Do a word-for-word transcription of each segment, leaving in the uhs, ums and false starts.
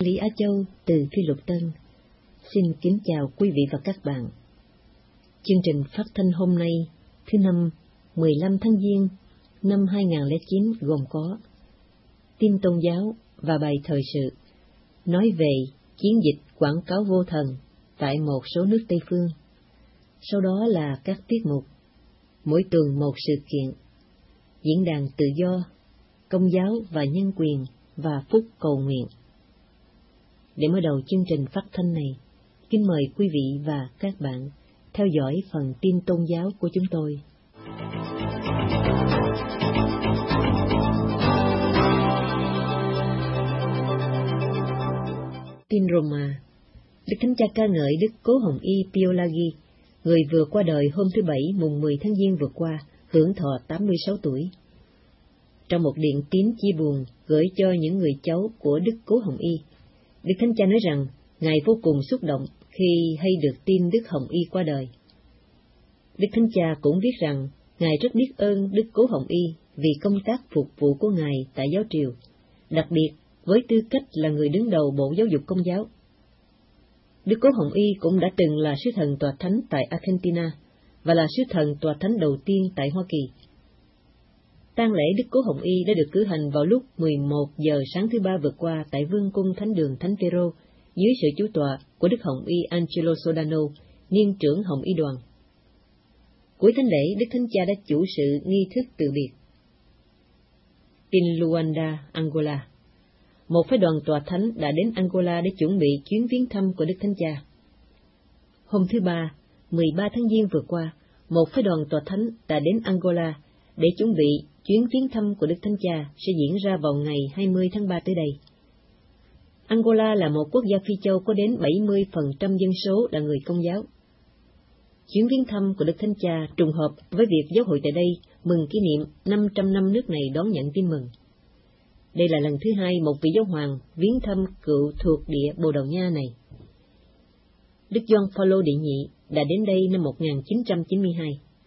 Lý Á Châu từ Phi Luật Tân xin kính chào quý vị và các bạn. Chương trình phát thanh hôm nay thứ năm mười lăm tháng Giêng năm hai nghìn không trăm lẻ chín gồm có tin tôn giáo và bài thời sự, nói về chiến dịch quảng cáo vô thần tại một số nước Tây phương. Sau đó là các tiết mục mỗi tuần một sự kiện, diễn đàn tự do, công giáo và nhân quyền và phúc cầu nguyện. Để mở đầu chương trình phát thanh này, kính mời quý vị và các bạn theo dõi phần tin tôn giáo của chúng tôi. Tin Roma. Đức Thánh Cha ca ngợi Đức Cố Hồng Y Pio Lagi, người vừa qua đời hôm thứ Bảy mùng mười tháng Giêng vừa qua, hưởng thọ tám mươi sáu tuổi. Trong một điện tín chia buồn gửi cho những người cháu của Đức Cố Hồng Y, Đức Thánh Cha nói rằng Ngài vô cùng xúc động khi hay được tin Đức Hồng Y qua đời. Đức Thánh Cha cũng viết rằng Ngài rất biết ơn Đức Cố Hồng Y vì công tác phục vụ của Ngài tại giáo triều, đặc biệt với tư cách là người đứng đầu Bộ Giáo dục Công giáo. Đức Cố Hồng Y cũng đã từng là sứ thần tòa thánh tại Argentina và là sứ thần tòa thánh đầu tiên tại Hoa Kỳ. Tang lễ Đức Cố Hồng Y đã được cử hành vào lúc mười một giờ sáng thứ Ba vừa qua tại Vương cung Thánh đường Thánh Phêrô dưới sự chủ tọa của Đức Hồng Y Angelo Sodano, niên trưởng Hồng Y đoàn. Cuối thánh lễ, Đức Thánh Cha đã chủ sự nghi thức từ biệt. Tin Luanda, Angola. Một phái đoàn tòa thánh đã đến Angola để chuẩn bị chuyến viếng thăm của Đức Thánh Cha. Hôm thứ Ba, mười ba tháng Giêng vừa qua, một phái đoàn tòa thánh đã đến Angola để chuẩn bị chuyến viếng thăm của Đức Thánh Cha sẽ diễn ra vào ngày hai mươi tháng ba tới đây. Angola là một quốc gia Phi châu có đến bảy mươi phần trăm dân số là người Công giáo. Chuyến viếng thăm của Đức Thánh Cha trùng hợp với việc giáo hội tại đây mừng kỷ niệm năm trăm năm nước này đón nhận tin mừng. Đây là lần thứ hai một vị giáo hoàng viếng thăm cựu thuộc địa Bồ Đào Nha này. Đức Gioan Phaolô đệ nhị đã đến đây năm một nghìn chín trăm chín mươi hai.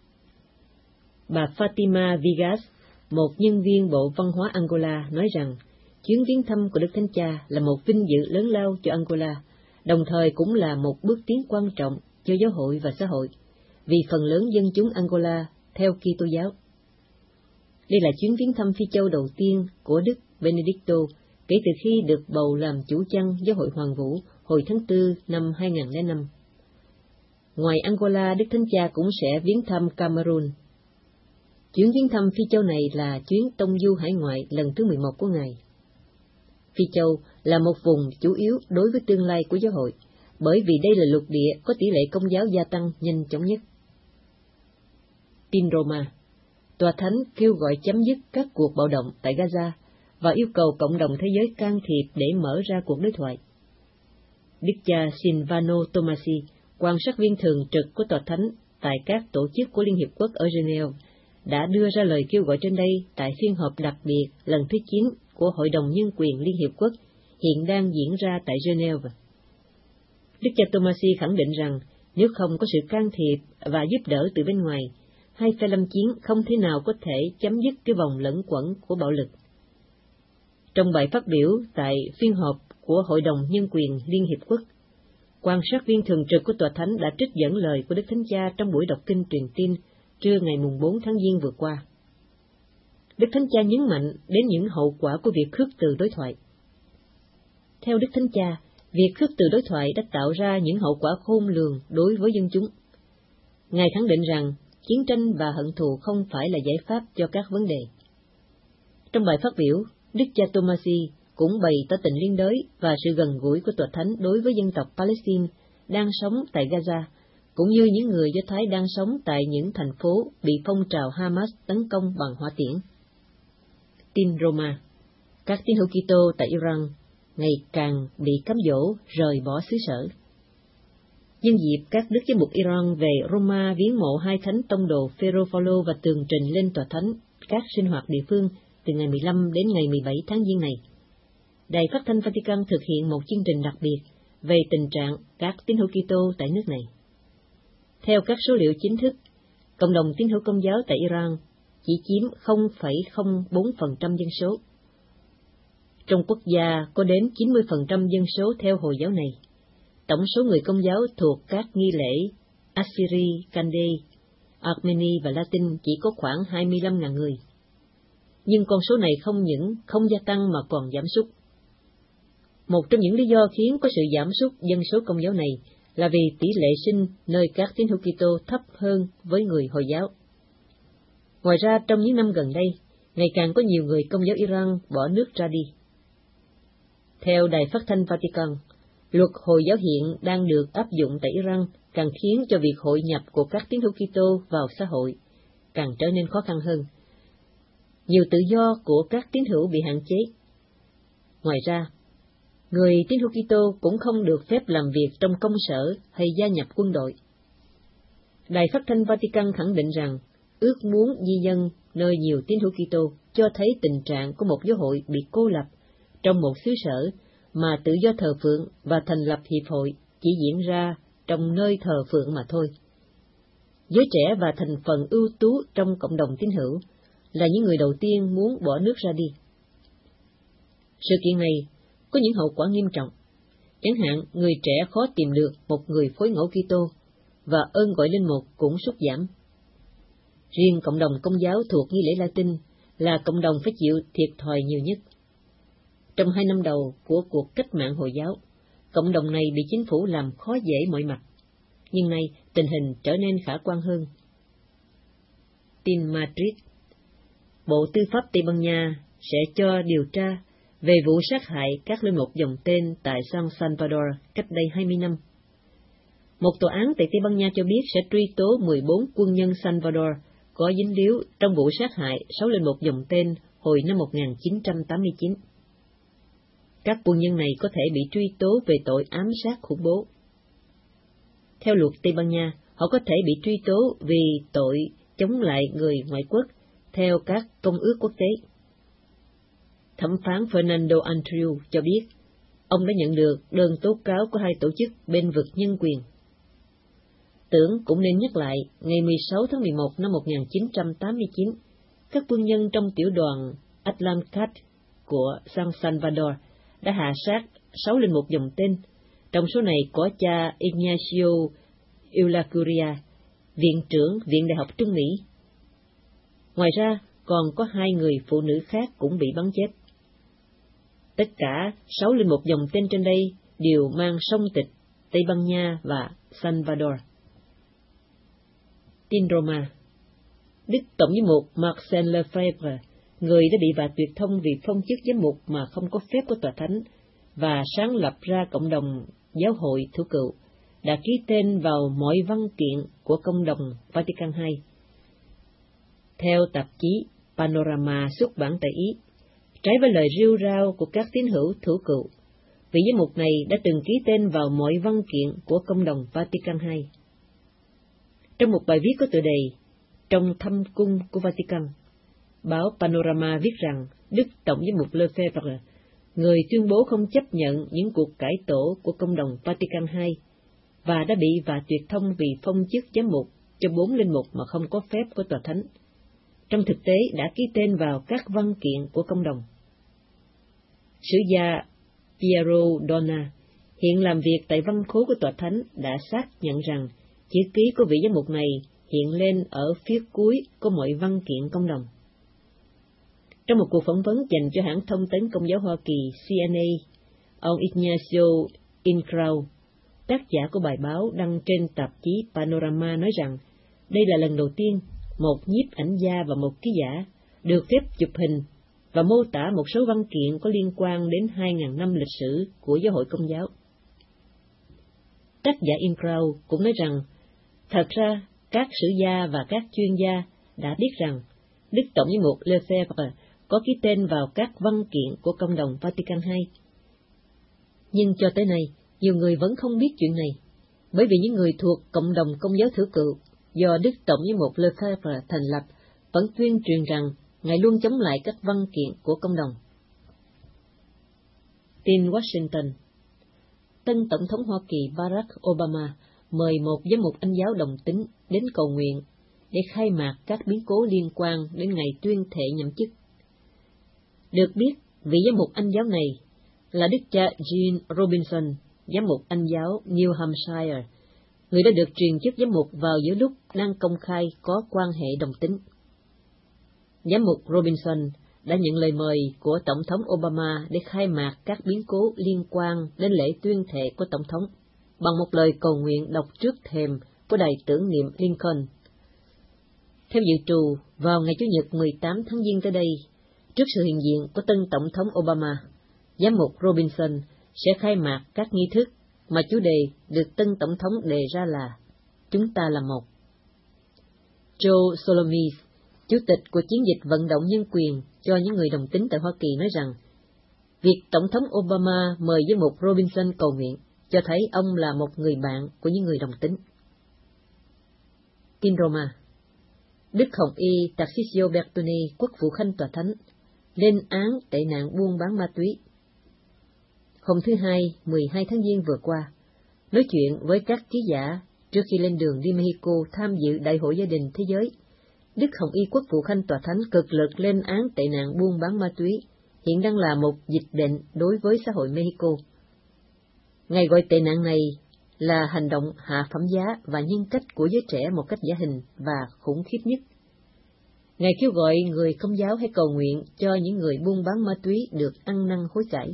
Bà Fatima Vigas, một nhân viên Bộ Văn hóa Angola, nói rằng chuyến viếng thăm của Đức Thánh Cha là một vinh dự lớn lao cho Angola, đồng thời cũng là một bước tiến quan trọng cho giáo hội và xã hội, vì phần lớn dân chúng Angola theo Kitô giáo. Đây là chuyến viếng thăm Phi châu đầu tiên của Đức Benedicto kể từ khi được bầu làm chủ chăn giáo hội Hoàng Vũ hồi tháng tư năm hai nghìn không trăm lẻ năm. Ngoài Angola, Đức Thánh Cha cũng sẽ viếng thăm Cameroon. Chuyến viếng thăm Phi châu này là chuyến tông du hải ngoại lần thứ mười một của Ngài. Phi châu là một vùng chủ yếu đối với tương lai của giáo hội, bởi vì đây là lục địa có tỷ lệ Công giáo gia tăng nhanh chóng nhất. Tin Roma. Tòa Thánh kêu gọi chấm dứt các cuộc bạo động tại Gaza và yêu cầu cộng đồng thế giới can thiệp để mở ra cuộc đối thoại. Đức cha Silvano Tomasi, quan sát viên thường trực của Tòa Thánh tại các tổ chức của Liên Hiệp Quốc ở Geneva, đã đưa ra lời kêu gọi trên đây tại phiên họp đặc biệt lần thứ chín của Hội đồng Nhân quyền Liên Hiệp Quốc hiện đang diễn ra tại Geneva. Đức cha Tomasi khẳng định rằng nếu không có sự can thiệp và giúp đỡ từ bên ngoài, hai phe lâm chiến không thể nào có thể chấm dứt cái vòng lẩn quẩn của bạo lực. Trong bài phát biểu tại phiên họp của Hội đồng Nhân quyền Liên Hiệp Quốc, quan sát viên thường trực của Tòa Thánh đã trích dẫn lời của Đức Thánh Cha trong buổi đọc kinh truyền tin trưa ngày mùng bốn tháng Giêng vừa qua. Đức Thánh Cha nhấn mạnh đến những hậu quả của việc khước từ đối thoại. Theo Đức Thánh Cha, việc khước từ đối thoại đã tạo ra những hậu quả khôn lường đối với dân chúng. Ngài khẳng định rằng chiến tranh và hận thù không phải là giải pháp cho các vấn đề. Trong bài phát biểu, Đức cha Tomasi cũng bày tỏ tình liên đới và sự gần gũi của Tòa Thánh đối với dân tộc Palestine đang sống tại Gaza, cũng như những người Do Thái đang sống tại những thành phố bị phong trào Hamas tấn công bằng hỏa tiễn. Tin Roma. Các tín hữu Kitô tại Iran ngày càng bị cám dỗ rời bỏ xứ sở. Nhân dịp các đức giám mục Iran về Roma viếng mộ hai thánh tông đồ Phêrô Phaolô và tường trình lên Tòa Thánh các sinh hoạt địa phương từ ngày mười lăm đến ngày mười bảy tháng Giêng này, Đài Phát thanh Vatican thực hiện một chương trình đặc biệt về tình trạng các tín hữu Kitô tại nước này. Theo các số liệu chính thức, cộng đồng tín hữu Công giáo tại Iran chỉ chiếm không phẩy không bốn phần trăm dân số. Trong quốc gia có đến chín mươi phần trăm dân số theo Hồi giáo này. Tổng số người Công giáo thuộc các nghi lễ Assyri, Kande, Armeni và Latin chỉ có khoảng hai mươi lăm nghìn người. Nhưng con số này không những không gia tăng mà còn giảm sút. Một trong những lý do khiến có sự giảm sút dân số Công giáo này là vì tỷ lệ sinh nơi các tín hữu Kitô thấp hơn với người Hồi giáo. Ngoài ra, trong những năm gần đây, ngày càng có nhiều người Công giáo Iran bỏ nước ra đi. Theo Đài Phát thanh Vatican, luật Hồi giáo hiện đang được áp dụng tại Iran càng khiến cho việc hội nhập của các tín hữu Kitô vào xã hội càng trở nên khó khăn hơn. Nhiều tự do của các tín hữu bị hạn chế. Ngoài ra, người tín hữu Kitô cũng không được phép làm việc trong công sở hay gia nhập quân đội. Đài Phát thanh Vatican khẳng định rằng ước muốn di dân nơi nhiều tín hữu Kitô cho thấy tình trạng của một giáo hội bị cô lập trong một xứ sở mà tự do thờ phượng và thành lập hiệp hội chỉ diễn ra trong nơi thờ phượng mà thôi. Giới trẻ và thành phần ưu tú trong cộng đồng tín hữu là những người đầu tiên muốn bỏ nước ra đi. Sự kiện này có những hậu quả nghiêm trọng. Chẳng hạn, người trẻ khó tìm được một người phối ngẫu Kitô và ơn gọi linh mục cũng sút giảm. Riêng cộng đồng Công giáo thuộc nghi lễ Latin là cộng đồng phải chịu thiệt thòi nhiều nhất. Trong hai năm đầu của cuộc cách mạng Hồi giáo, cộng đồng này bị chính phủ làm khó dễ mọi mặt, nhưng nay tình hình trở nên khả quan hơn. Tin Madrid. Bộ Tư pháp Tây Ban Nha sẽ cho điều tra về vụ sát hại các linh mục dòng tên tại San Salvador cách đây hai mươi năm. Một tòa án tại Tây Ban Nha cho biết sẽ truy tố mười bốn quân nhân Salvador có dính líu trong vụ sát hại sáu linh mục dòng tên hồi năm một nghìn chín trăm tám mươi chín. Các quân nhân này có thể bị truy tố về tội ám sát khủng bố. Theo luật Tây Ban Nha, họ có thể bị truy tố vì tội chống lại người ngoại quốc theo các công ước quốc tế. Thẩm phán Fernando Andreu cho biết, ông đã nhận được đơn tố cáo của hai tổ chức bên vực nhân quyền. Tưởng cũng nên nhắc lại, ngày mười sáu tháng mười một năm một nghìn chín trăm tám mươi chín, các quân nhân trong tiểu đoàn Atlancat của San Salvador đã hạ sát sáu linh mục dòng tên, trong số này có cha Ignacio Eulacuria, viện trưởng Viện Đại học Trung Mỹ. Ngoài ra, còn có hai người phụ nữ khác cũng bị bắn chết. Tất cả sáu linh mục dòng tên trên đây đều mang song tịch Tây Ban Nha và Salvador. Tin Roma. Đức Tổng giám mục Marcel Lefebvre, người đã bị vạ tuyệt thông vì phong chức giám mục mà không có phép của Tòa Thánh và sáng lập ra cộng đồng giáo hội thủ cựu, đã ký tên vào mọi văn kiện của công đồng Vatican hai. Theo tạp chí Panorama xuất bản tại Ý, trái với lời rêu rao của các tín hữu thủ cựu, vị giám mục này đã từng ký tên vào mọi văn kiện của công đồng Vatican hai. Trong một bài viết có tựa đề Trong thâm cung của Vatican, báo Panorama viết rằng Đức Tổng giám mục Lefebvre, người tuyên bố không chấp nhận những cuộc cải tổ của công đồng Vatican hai, và đã bị vạ tuyệt thông vì phong chức giám mục cho bốn linh mục mà không có phép của Tòa Thánh, trong thực tế đã ký tên vào các văn kiện của công đồng. Sử gia Piero Donna, hiện làm việc tại văn khố của Tòa Thánh, đã xác nhận rằng chữ ký của vị giám mục này hiện lên ở phía cuối của mọi văn kiện công đồng. Trong một cuộc phỏng vấn dành cho hãng thông tấn Công giáo Hoa Kỳ C N A, ông Ignacio Incrao, tác giả của bài báo đăng trên tạp chí Panorama, nói rằng đây là lần đầu tiên một nhiếp ảnh gia và một ký giả được phép chụp hình và mô tả một số văn kiện có liên quan đến hai nghìn năm lịch sử của giáo hội Công giáo. Tác giả Incrao cũng nói rằng, thật ra các sử gia và các chuyên gia đã biết rằng Đức Tổng giám mục Lefebvre có ký tên vào các văn kiện của công đồng Vatican hai. Nhưng cho tới nay, nhiều người vẫn không biết chuyện này, bởi vì những người thuộc cộng đồng Công giáo thủ cựu do Đức Tổng giám mục Lefebvre thành lập vẫn tuyên truyền rằng Ngài luôn chống lại các văn kiện của công đồng. Tin Washington. Tân Tổng thống Hoa Kỳ Barack Obama mời một giám mục Anh giáo đồng tính đến cầu nguyện để khai mạc các biến cố liên quan đến ngày tuyên thệ nhậm chức. Được biết, Vị giám mục Anh giáo này là đức cha Jean Robinson, giám mục Anh giáo New Hampshire, người đã được truyền chức giám mục vào giữa lúc đang công khai có quan hệ đồng tính. Giám mục Robinson đã nhận lời mời của Tổng thống Obama để khai mạc các biến cố liên quan đến lễ tuyên thệ của Tổng thống, bằng một lời cầu nguyện đọc trước thềm của đài tưởng niệm Lincoln. Theo dự trù, vào ngày Chủ nhật mười tám tháng Giêng tới đây, trước sự hiện diện của tân Tổng thống Obama, giám mục Robinson sẽ khai mạc các nghi thức mà chủ đề được tân Tổng thống đề ra là "Chúng ta là một". Joe Solomis, chủ tịch của chiến dịch vận động nhân quyền cho những người đồng tính tại Hoa Kỳ, nói rằng việc Tổng thống Obama mời giám mục Robinson cầu nguyện cho thấy ông là một người bạn của những người đồng tính. Kinh Roma, Đức Hồng Y Tarcisio Bertoni, quốc vụ khanh tòa thánh, lên án tệ nạn buôn bán ma túy. Hôm thứ Hai, mười hai tháng Giêng vừa qua, nói chuyện với các ký giả trước khi lên đường đi Mexico tham dự Đại hội Gia đình Thế giới, Đức Hồng Y quốc vụ khanh tòa thánh cực lực lên án tệ nạn buôn bán ma túy, hiện đang là một dịch bệnh đối với xã hội Mexico. Ngài gọi tệ nạn này là hành động hạ phẩm giá và nhân cách của giới trẻ một cách giả hình và khủng khiếp nhất. Ngài kêu gọi người Công giáo hãy cầu nguyện cho những người buôn bán ma túy được ăn năn hối cải.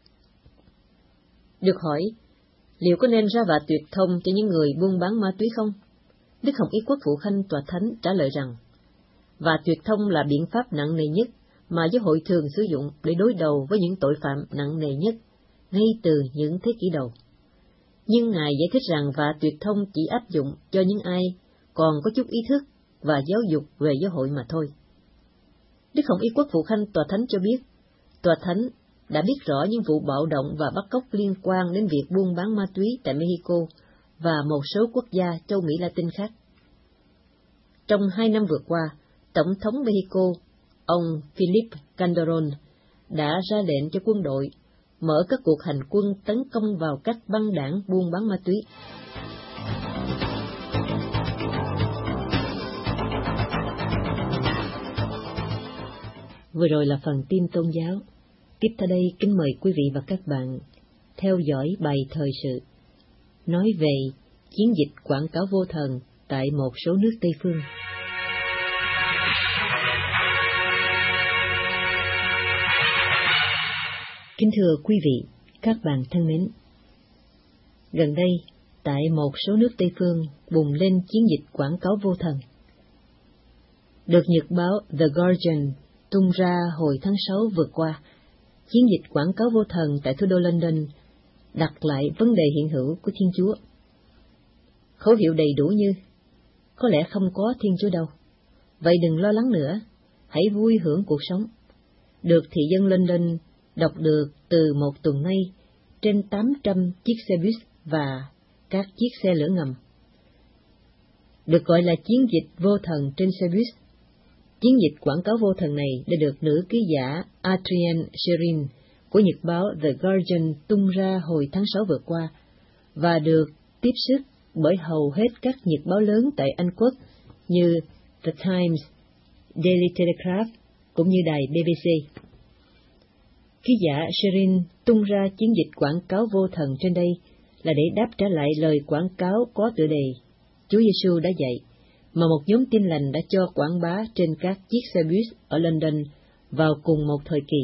Được hỏi, liệu có nên ra vạ tuyệt thông cho những người buôn bán ma túy không? Đức Hồng Y quốc vụ khanh tòa thánh trả lời rằng, vạ tuyệt thông là biện pháp nặng nề nhất mà giáo hội thường sử dụng để đối đầu với những tội phạm nặng nề nhất, ngay từ những thế kỷ đầu. Nhưng Ngài giải thích rằng vạ tuyệt thông chỉ áp dụng cho những ai còn có chút ý thức và giáo dục về giáo hội mà thôi. Đức Hồng Y quốc vụ khanh tòa thánh cho biết, tòa thánh đã biết rõ những vụ bạo động và bắt cóc liên quan đến việc buôn bán ma túy tại Mexico và một số quốc gia châu Mỹ Latin khác. Trong hai năm vừa qua, Tổng thống Mexico, ông Felipe Calderón, đã ra lệnh cho quân đội mở các cuộc hành quân tấn công vào các băng đảng buôn bán ma túy. Vừa rồi là phần tin tôn giáo. Tiếp theo đây kính mời quý vị và các bạn theo dõi bài thời sự nói về chiến dịch quảng cáo vô thần tại một số nước Tây phương. Kính thưa quý vị, các bạn thân mến, gần đây tại một số nước Tây phương bùng lên chiến dịch quảng cáo vô thần. Được nhật báo The Guardian tung ra hồi tháng sáu vừa qua, chiến dịch quảng cáo vô thần tại thủ đô London đặt lại vấn đề hiện hữu của Thiên Chúa. Khẩu hiệu đầy đủ như, có lẽ không có Thiên Chúa đâu, vậy đừng lo lắng nữa, hãy vui hưởng cuộc sống, được thị dân London đọc được từ một tuần nay trên tám trăm chiếc xe buýt và các chiếc xe lửa ngầm. Được gọi là chiến dịch vô thần trên xe buýt, chiến dịch quảng cáo vô thần này đã được nữ ký giả Adrienne Sherin của nhật báo The Guardian tung ra hồi tháng sáu vừa qua và được tiếp sức bởi hầu hết các nhật báo lớn tại Anh Quốc như The Times, Daily Telegraph cũng như đài B B C. Ký giả Sherin tung ra chiến dịch quảng cáo vô thần trên đây là để đáp trả lại lời quảng cáo có tựa đề Chúa Giêsu đã dạy, mà một nhóm Tin Lành đã cho quảng bá trên các chiếc xe buýt ở London vào cùng một thời kỳ.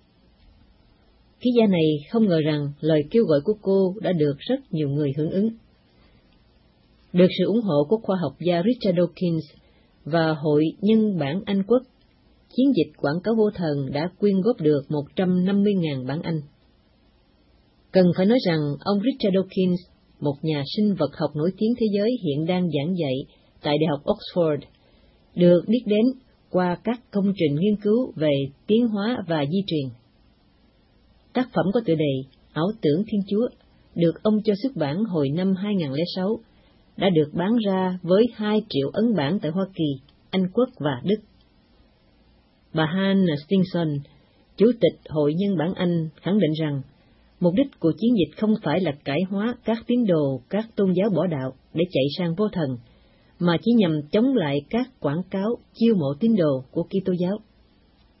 Ký giả này không ngờ rằng lời kêu gọi của cô đã được rất nhiều người hưởng ứng. Được sự ủng hộ của khoa học gia Richard Dawkins và Hội Nhân bản Anh Quốc, chiến dịch quảng cáo vô thần đã quyên góp được một trăm năm mươi nghìn bảng Anh. Cần phải nói rằng ông Richard Dawkins, một nhà sinh vật học nổi tiếng thế giới hiện đang giảng dạy tại Đại học Oxford, được biết đến qua các công trình nghiên cứu về tiến hóa và di truyền. Tác phẩm có tựa đề Ảo tưởng Thiên Chúa, được ông cho xuất bản hồi năm hai nghìn không trăm lẻ sáu, đã được bán ra với hai triệu ấn bản tại Hoa Kỳ, Anh Quốc và Đức. Bà Hannah Stinson, Chủ tịch Hội Nhân bản Anh, khẳng định rằng mục đích của chiến dịch không phải là cải hóa các tín đồ các tôn giáo bỏ đạo để chạy sang vô thần, mà chỉ nhằm chống lại các quảng cáo chiêu mộ tín đồ của Kitô giáo.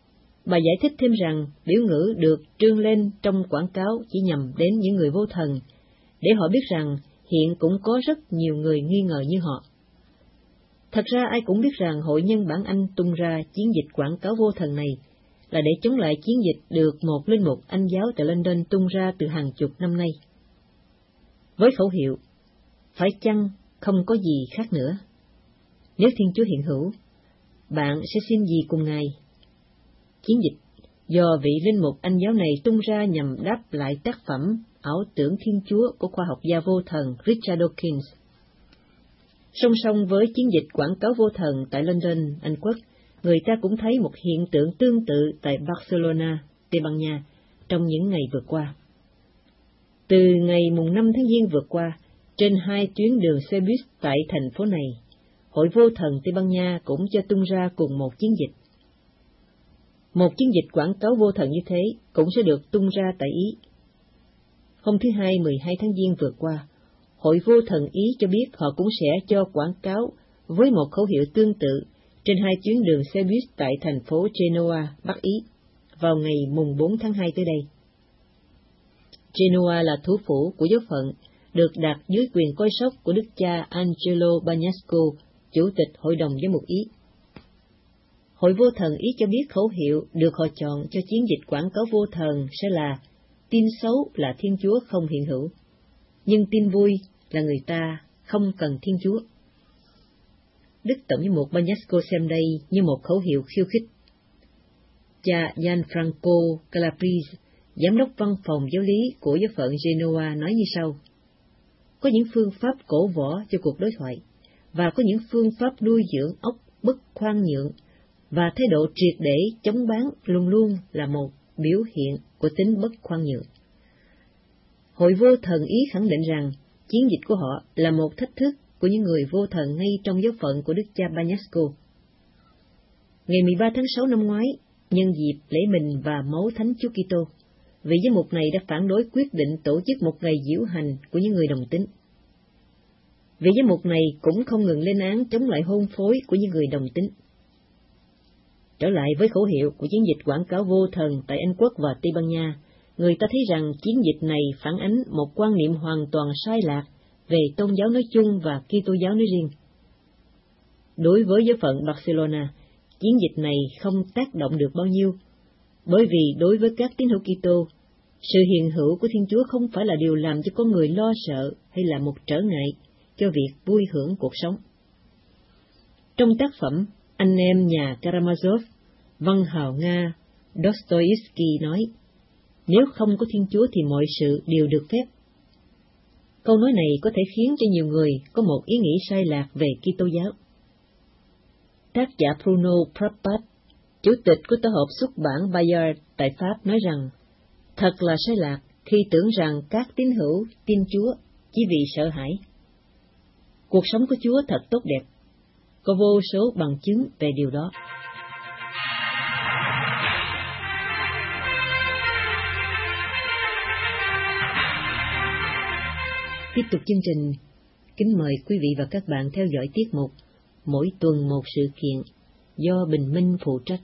Bà giải thích thêm rằng biểu ngữ được trương lên trong quảng cáo chỉ nhằm đến những người vô thần, để họ biết rằng hiện cũng có rất nhiều người nghi ngờ như họ. Thật ra ai cũng biết rằng hội nhân bản Anh tung ra chiến dịch quảng cáo vô thần này là để chống lại chiến dịch được một linh mục Anh giáo tại London tung ra từ hàng chục năm nay. Với khẩu hiệu, phải chăng không có gì khác nữa? Nếu Thiên Chúa hiện hữu, bạn sẽ xin gì cùng Ngài? Chiến dịch do vị linh mục Anh giáo này tung ra nhằm đáp lại tác phẩm Ảo tưởng Thiên Chúa của khoa học gia vô thần Richard Dawkins. Song song với chiến dịch quảng cáo vô thần tại London, Anh Quốc, người ta cũng thấy một hiện tượng tương tự tại Barcelona, Tây Ban Nha, trong những ngày vừa qua. Từ ngày mùng năm tháng Giêng vừa qua, trên hai tuyến đường xe buýt tại thành phố này, Hội Vô Thần Tây Ban Nha cũng cho tung ra cùng một chiến dịch. Một chiến dịch quảng cáo vô thần như thế cũng sẽ được tung ra tại Ý. Hôm thứ Hai mười hai tháng Giêng vừa qua, Hội Vô Thần Ý cho biết họ cũng sẽ cho quảng cáo với một khẩu hiệu tương tự trên hai tuyến đường xe buýt tại thành phố Genoa, Bắc Ý, vào ngày mùng bốn tháng hai tới đây. Genoa là thủ phủ của giáo phận, được đặt dưới quyền coi sóc của đức cha Angelo Bagnasco, Chủ tịch Hội đồng Giám mục Ý. Hội Vô Thần Ý cho biết khẩu hiệu được họ chọn cho chiến dịch quảng cáo vô thần sẽ là tin xấu là Thiên Chúa không hiện hữu, nhưng tin vui là người ta không cần Thiên Chúa. Đức Tổng giám mục Bagnasco xem đây như một khẩu hiệu khiêu khích. Cha Gianfranco Calabrese, giám đốc văn phòng giáo lý của giáo phận Genoa nói như sau: có những phương pháp cổ võ cho cuộc đối thoại, và có những phương pháp nuôi dưỡng óc bất khoan nhượng, và thái độ triệt để chống bán luôn luôn là một biểu hiện của tính bất khoan nhượng. Hội Vô Thần Ý khẳng định rằng chiến dịch của họ là một thách thức của những người vô thần ngay trong giáo phận của đức cha Bagnasco. Ngày mười ba tháng sáu năm ngoái, nhân dịp lễ mình và máu Thánh Chúa Kitô, vị giám mục này đã phản đối quyết định tổ chức một ngày diễu hành của những người đồng tính. Vị giám mục này cũng không ngừng lên án chống lại hôn phối của những người đồng tính. Trở lại với khẩu hiệu của chiến dịch quảng cáo vô thần tại Anh Quốc và Tây Ban Nha, người ta thấy rằng chiến dịch này phản ánh một quan niệm hoàn toàn sai lạc về tôn giáo nói chung và Kitô giáo nói riêng. Đối với giáo phận Barcelona, chiến dịch này không tác động được bao nhiêu, bởi vì đối với các tín hữu Kitô, sự hiện hữu của Thiên Chúa không phải là điều làm cho con người lo sợ hay là một trở ngại cho việc vui hưởng cuộc sống. Trong tác phẩm Anh em nhà Karamazov, văn hào Nga Dostoevsky nói, nếu không có Thiên Chúa thì mọi sự đều được phép. Câu nói này có thể khiến cho nhiều người có một ý nghĩ sai lạc về Kitô giáo. Tác giả Bruno Prappat, chủ tịch của tổ hợp xuất bản Bayard tại Pháp nói rằng, thật là sai lạc khi tưởng rằng các tín hữu tin Chúa chỉ vì sợ hãi. Cuộc sống của Chúa thật tốt đẹp, có vô số bằng chứng về điều đó. Tiếp tục chương trình, kính mời quý vị và các bạn theo dõi tiết mục Mỗi tuần một sự kiện do Bình Minh phụ trách.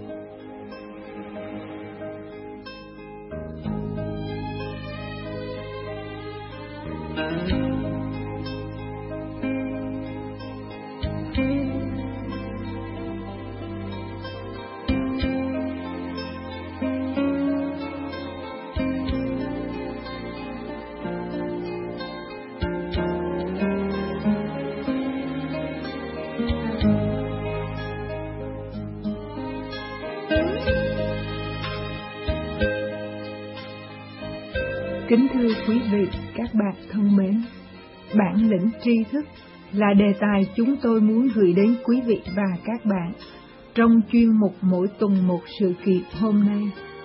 Kính thưa quý vị, các bạn thân mến, bản lĩnh tri thức là đề tài chúng tôi muốn gửi đến quý vị và các bạn trong chuyên mục Mỗi tuần một sự kiện hôm nay.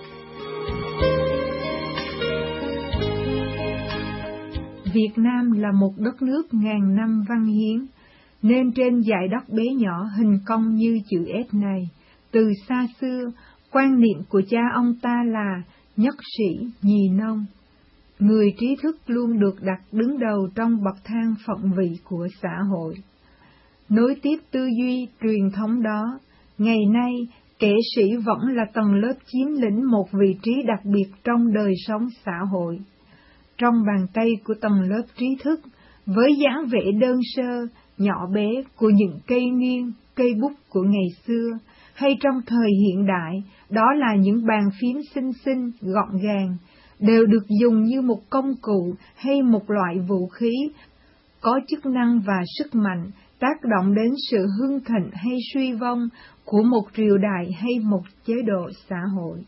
Việt Nam là một đất nước ngàn năm văn hiến, nên trên dải đất bé nhỏ hình cong như chữ S này, từ xa xưa, quan niệm của cha ông ta là nhất sĩ nhì nông. Người trí thức luôn được đặt đứng đầu trong bậc thang phận vị của xã hội. Nối tiếp tư duy truyền thống đó, ngày nay kẻ sĩ vẫn là tầng lớp chiếm lĩnh một vị trí đặc biệt trong đời sống xã hội. Trong bàn tay của tầng lớp trí thức, với dáng vẻ đơn sơ, nhỏ bé của những cây nghiêng, cây bút của ngày xưa, hay trong thời hiện đại, đó là những bàn phím xinh xinh, gọn gàng, đều được dùng như một công cụ hay một loại vũ khí, có chức năng và sức mạnh, tác động đến sự hưng thịnh hay suy vong của một triều đại hay một chế độ xã hội.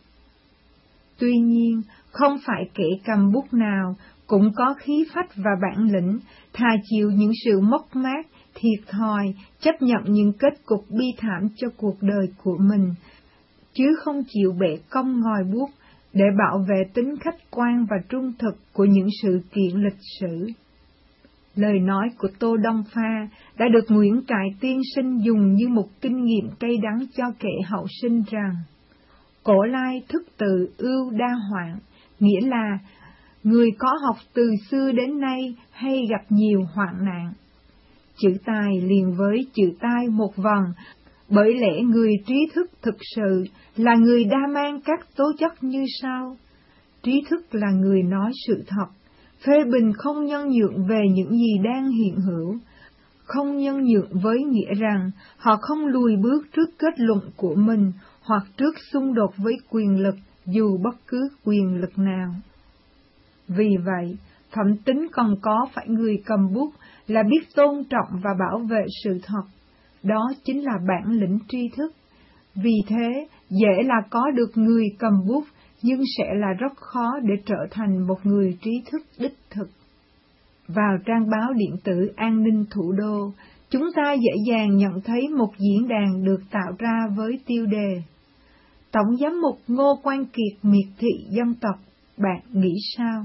Tuy nhiên, không phải kẻ cầm bút nào cũng có khí phách và bản lĩnh, thà chịu những sự mất mát, thiệt thòi, chấp nhận những kết cục bi thảm cho cuộc đời của mình, chứ không chịu bẻ cong ngòi bút để bảo vệ tính khách quan và trung thực của những sự kiện lịch sử. Lời nói của Tô Đông Pha đã được Nguyễn Trại tiên sinh dùng như một kinh nghiệm cay đắng cho kẻ hậu sinh rằng: cổ lai thức từ ưu đa hoạn, nghĩa là người có học từ xưa đến nay hay gặp nhiều hoạn nạn. Chữ tài liền với chữ tai một vần, bởi lẽ người trí thức thực sự là người đa mang các tố chất như sau. Trí thức là người nói sự thật, phê bình không nhân nhượng về những gì đang hiện hữu, không nhân nhượng với nghĩa rằng họ không lùi bước trước kết luận của mình hoặc trước xung đột với quyền lực, dù bất cứ quyền lực nào. Vì vậy, phẩm tính còn có phải người cầm bút là biết tôn trọng và bảo vệ sự thật, đó chính là bản lĩnh tri thức. Vì thế, dễ là có được người cầm bút, nhưng sẽ là rất khó để trở thành một người trí thức đích thực. Vào trang báo điện tử An ninh Thủ đô, chúng ta dễ dàng nhận thấy một diễn đàn được tạo ra với tiêu đề: Tổng giám mục Ngô Quan Kiệt miệt thị dân tộc, bạn nghĩ sao?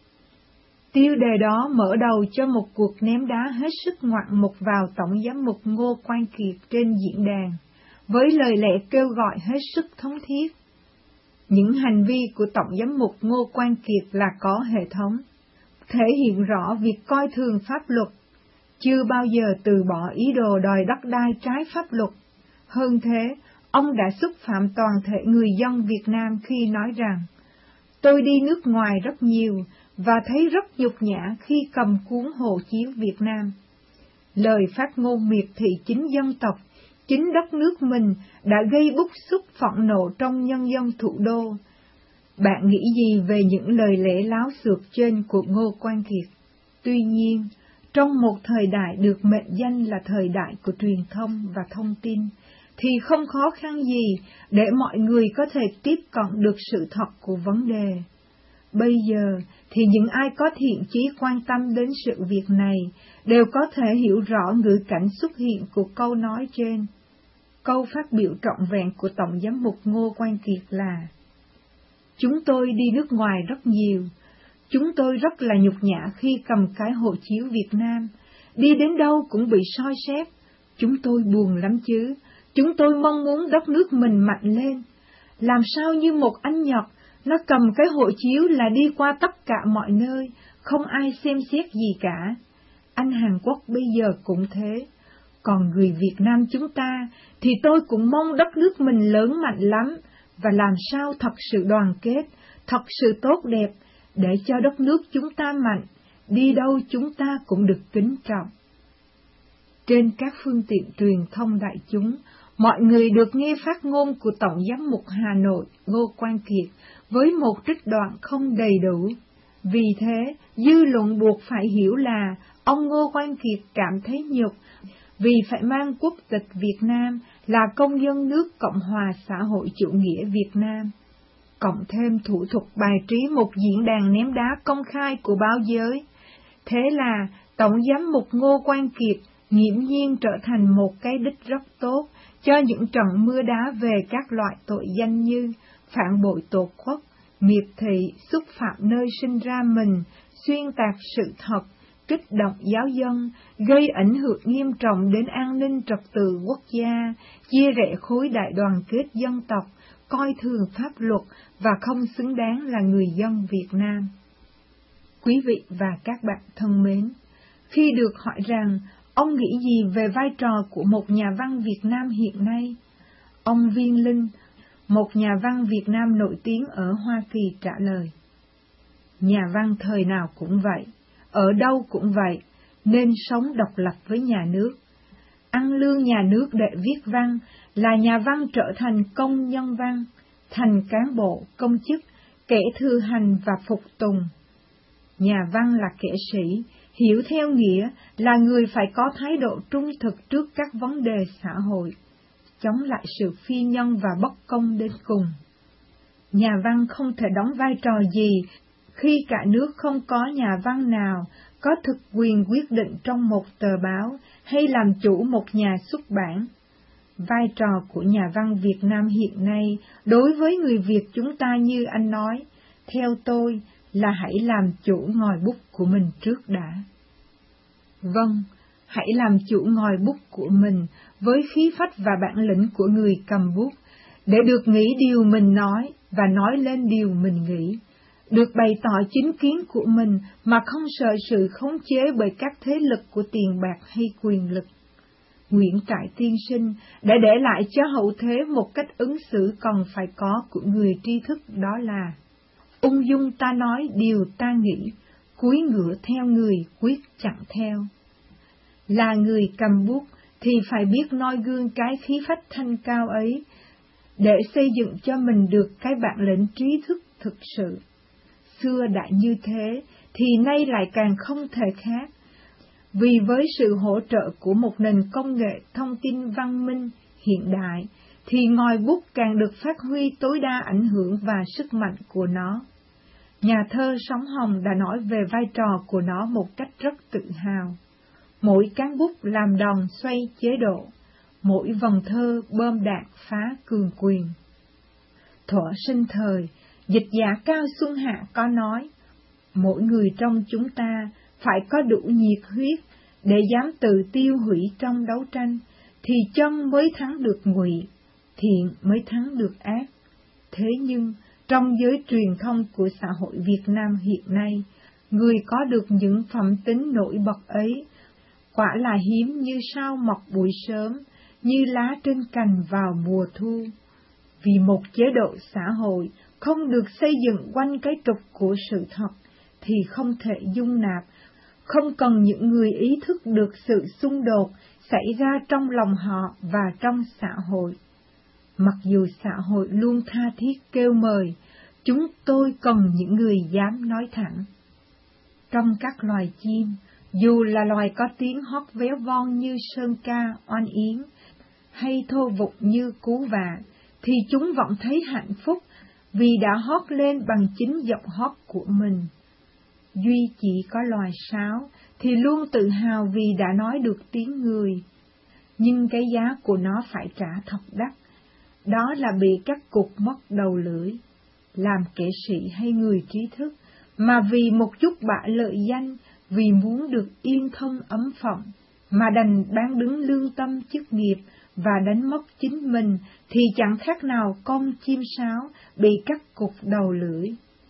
Tiêu đề đó mở đầu cho một cuộc ném đá hết sức ngoạn mục vào Tổng giám mục Ngô Quan Kiệt trên diễn đàn, với lời lẽ kêu gọi hết sức thống thiết. Những hành vi của Tổng giám mục Ngô Quan Kiệt là có hệ thống, thể hiện rõ việc coi thường pháp luật, chưa bao giờ từ bỏ ý đồ đòi đất đai trái pháp luật. Hơn thế, ông đã xúc phạm toàn thể người dân Việt Nam khi nói rằng: tôi đi nước ngoài rất nhiều và thấy rất nhục nhã khi cầm cuốn hộ chiếu Việt Nam. Lời phát ngôn miệt thị chính dân tộc, chính đất nước mình đã gây bức xúc phẫn nộ trong nhân dân thủ đô. Bạn nghĩ gì về những lời lẽ láo xược trên của Ngô Quan Kiệt? Tuy nhiên, trong một thời đại được mệnh danh là thời đại của truyền thông và thông tin, thì không khó khăn gì để mọi người có thể tiếp cận được sự thật của vấn đề. Bây giờ thì những ai có thiện chí quan tâm đến sự việc này đều có thể hiểu rõ ngữ cảnh xuất hiện của câu nói trên. Câu phát biểu trọn vẹn của Tổng giám mục Ngô Quan Kiệt là: chúng tôi đi nước ngoài rất nhiều, chúng tôi rất là nhục nhã khi cầm cái hộ chiếu Việt Nam, đi đến đâu cũng bị soi xét, chúng tôi buồn lắm chứ, chúng tôi mong muốn đất nước mình mạnh lên. Làm sao như một anh Nhật, nó cầm cái hộ chiếu là đi qua tất cả mọi nơi, không ai xem xét gì cả. Anh Hàn Quốc bây giờ cũng thế. Còn người Việt Nam chúng ta thì tôi cũng mong đất nước mình lớn mạnh lắm, và làm sao thật sự đoàn kết, thật sự tốt đẹp, để cho đất nước chúng ta mạnh, đi đâu chúng ta cũng được kính trọng. Trên các phương tiện truyền thông đại chúng, mọi người được nghe phát ngôn của Tổng giám mục Hà Nội Ngô Quan Kiệt với một trích đoạn không đầy đủ. Vì thế, dư luận buộc phải hiểu là ông Ngô Quan Kiệt cảm thấy nhục vì phải mang quốc tịch Việt Nam, là công dân nước Cộng hòa xã hội chủ nghĩa Việt Nam. Cộng thêm thủ thuật bài trí một diễn đàn ném đá công khai của báo giới. Thế là Tổng giám mục Ngô Quan Kiệt nghiễm nhiên trở thành một cái đích rất tốt cho những trận mưa đá về các loại tội danh như phản bội tổ quốc, miệt thị, xúc phạm nơi sinh ra mình, xuyên tạc sự thật, kích động giáo dân, gây ảnh hưởng nghiêm trọng đến an ninh trật tự quốc gia, chia rẽ khối đại đoàn kết dân tộc, coi thường pháp luật và không xứng đáng là người dân Việt Nam. Quý vị và các bạn thân mến, khi được hỏi rằng ông nghĩ gì về vai trò của một nhà văn Việt Nam hiện nay, Ông Viên Linh, một nhà văn Việt Nam nổi tiếng ở Hoa Kỳ trả lời: nhà văn thời nào cũng vậy, ở đâu cũng vậy, nên sống độc lập với nhà nước. Ăn lương nhà nước để viết văn, là nhà văn trở thành công nhân văn, thành cán bộ, công chức, kẻ thư hành và phục tùng. Nhà văn là kẻ sĩ, hiểu theo nghĩa là người phải có thái độ trung thực trước các vấn đề xã hội, chống lại sự phi nhân và bất công đến cùng. Nhà văn không thể đóng vai trò gì khi cả nước không có nhà văn nào có thực quyền quyết định trong một tờ báo hay làm chủ một nhà xuất bản. Vai trò của nhà văn Việt Nam hiện nay đối với người Việt chúng ta như anh nói, theo tôi là hãy làm chủ ngòi bút của mình trước đã. Vâng, hãy làm chủ ngòi bút của mình với khí phách và bản lĩnh của người cầm bút, để được nghĩ điều mình nói và nói lên điều mình nghĩ, được bày tỏ chính kiến của mình mà không sợ sự khống chế bởi các thế lực của tiền bạc hay quyền lực. Nguyễn Trãi tiên sinh đã để lại cho hậu thế một cách ứng xử còn phải có của người tri thức, đó là ung dung ta nói điều ta nghĩ, cúi ngựa theo người quyết chẳng theo. Là người cầm bút thì phải biết noi gương cái khí phách thanh cao ấy, để xây dựng cho mình được cái bản lĩnh trí thức thực sự. Xưa đã như thế, thì nay lại càng không thể khác. Vì với sự hỗ trợ của một nền công nghệ thông tin văn minh hiện đại, thì ngòi bút càng được phát huy tối đa ảnh hưởng và sức mạnh của nó. Nhà thơ Sống Hồng đã nói về vai trò của nó một cách rất tự hào. Mỗi cán bút làm đòn xoay chế độ, mỗi vần thơ bơm đạn phá cường quyền. Thuở sinh thời, dịch giả Cao Xuân Hạ có nói, mỗi người trong chúng ta phải có đủ nhiệt huyết để dám tự tiêu hủy trong đấu tranh, thì chân mới thắng được ngụy, thiện mới thắng được ác. Thế nhưng, trong giới truyền thông của xã hội Việt Nam hiện nay, người có được những phẩm tính nổi bật ấy, quả là hiếm như sao mọc buổi sớm, như lá trên cành vào mùa thu. Vì một chế độ xã hội không được xây dựng quanh cái trục của sự thật, thì không thể dung nạp, không cần những người ý thức được sự xung đột xảy ra trong lòng họ và trong xã hội. Mặc dù xã hội luôn tha thiết kêu mời, chúng tôi cần những người dám nói thẳng. Trong các loài chim, dù là loài có tiếng hót véo von như sơn ca, oan yến, hay thô vụng như cú vạ, thì chúng vẫn thấy hạnh phúc vì đã hót lên bằng chính giọng hót của mình. Duy chỉ có loài sáo thì luôn tự hào vì đã nói được tiếng người, nhưng cái giá của nó phải trả thật đắt, đó là bị cắt cụt mất đầu lưỡi. Làm kẻ sĩ hay người trí thức, mà vì một chút bạ lợi danh, vì muốn được yên thân ấm phận, mà đành bán đứng lương tâm chức nghiệp và đánh mất chính mình, thì chẳng khác nào con chim sáo bị cắt cụt đầu lưỡi.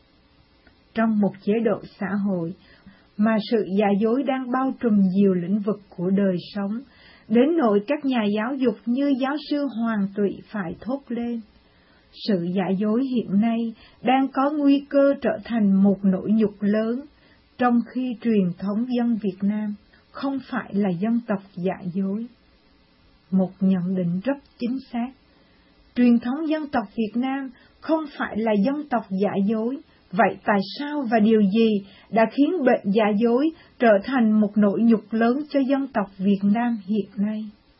Trong một chế độ xã hội mà sự giả dối đang bao trùm nhiều lĩnh vực của đời sống, đến nỗi các nhà giáo dục như giáo sư Hoàng Tụy phải thốt lên: sự giả dối hiện nay đang có nguy cơ trở thành một nỗi nhục lớn, trong khi truyền thống dân Việt Nam không phải là dân tộc giả dối. Một nhận định rất chính xác. Truyền thống dân tộc Việt Nam không phải là dân tộc giả dối, vậy tại sao và điều gì đã khiến bệnh giả dối trở thành một nỗi nhục lớn cho dân tộc Việt Nam hiện nay?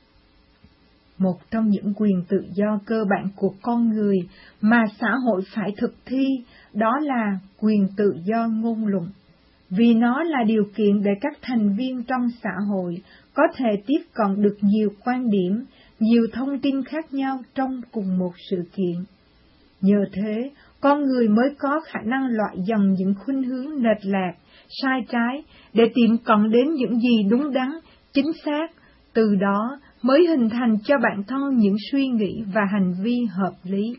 Một trong những quyền tự do cơ bản của con người mà xã hội phải thực thi, đó là quyền tự do ngôn luận, vì nó là điều kiện để các thành viên trong xã hội có thể tiếp cận được nhiều quan điểm, nhiều thông tin khác nhau trong cùng một sự kiện. Nhờ thế, con người mới có khả năng loại dần những khuynh hướng lệch lạc, sai trái, để tiệm cận đến những gì đúng đắn, chính xác, từ đó mới hình thành cho bản thân những suy nghĩ và hành vi hợp lý.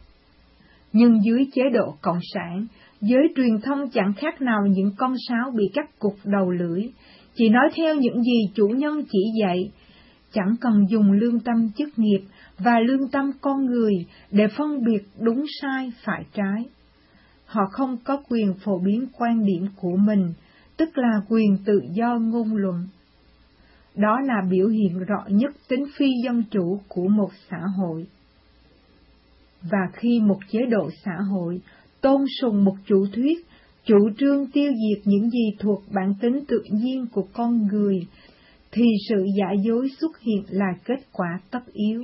Nhưng dưới chế độ cộng sản, giới truyền thông chẳng khác nào những con sáo bị cắt cụt đầu lưỡi, chỉ nói theo những gì chủ nhân chỉ dạy, chẳng cần dùng lương tâm chức nghiệp và lương tâm con người để phân biệt đúng sai phải trái. Họ không có quyền phổ biến quan điểm của mình, tức là quyền tự do ngôn luận. Đó là biểu hiện rõ nhất tính phi dân chủ của một xã hội. Và khi một chế độ xã hội tôn sùng một chủ thuyết, chủ trương tiêu diệt những gì thuộc bản tính tự nhiên của con người, thì sự giả dối xuất hiện là kết quả tất yếu.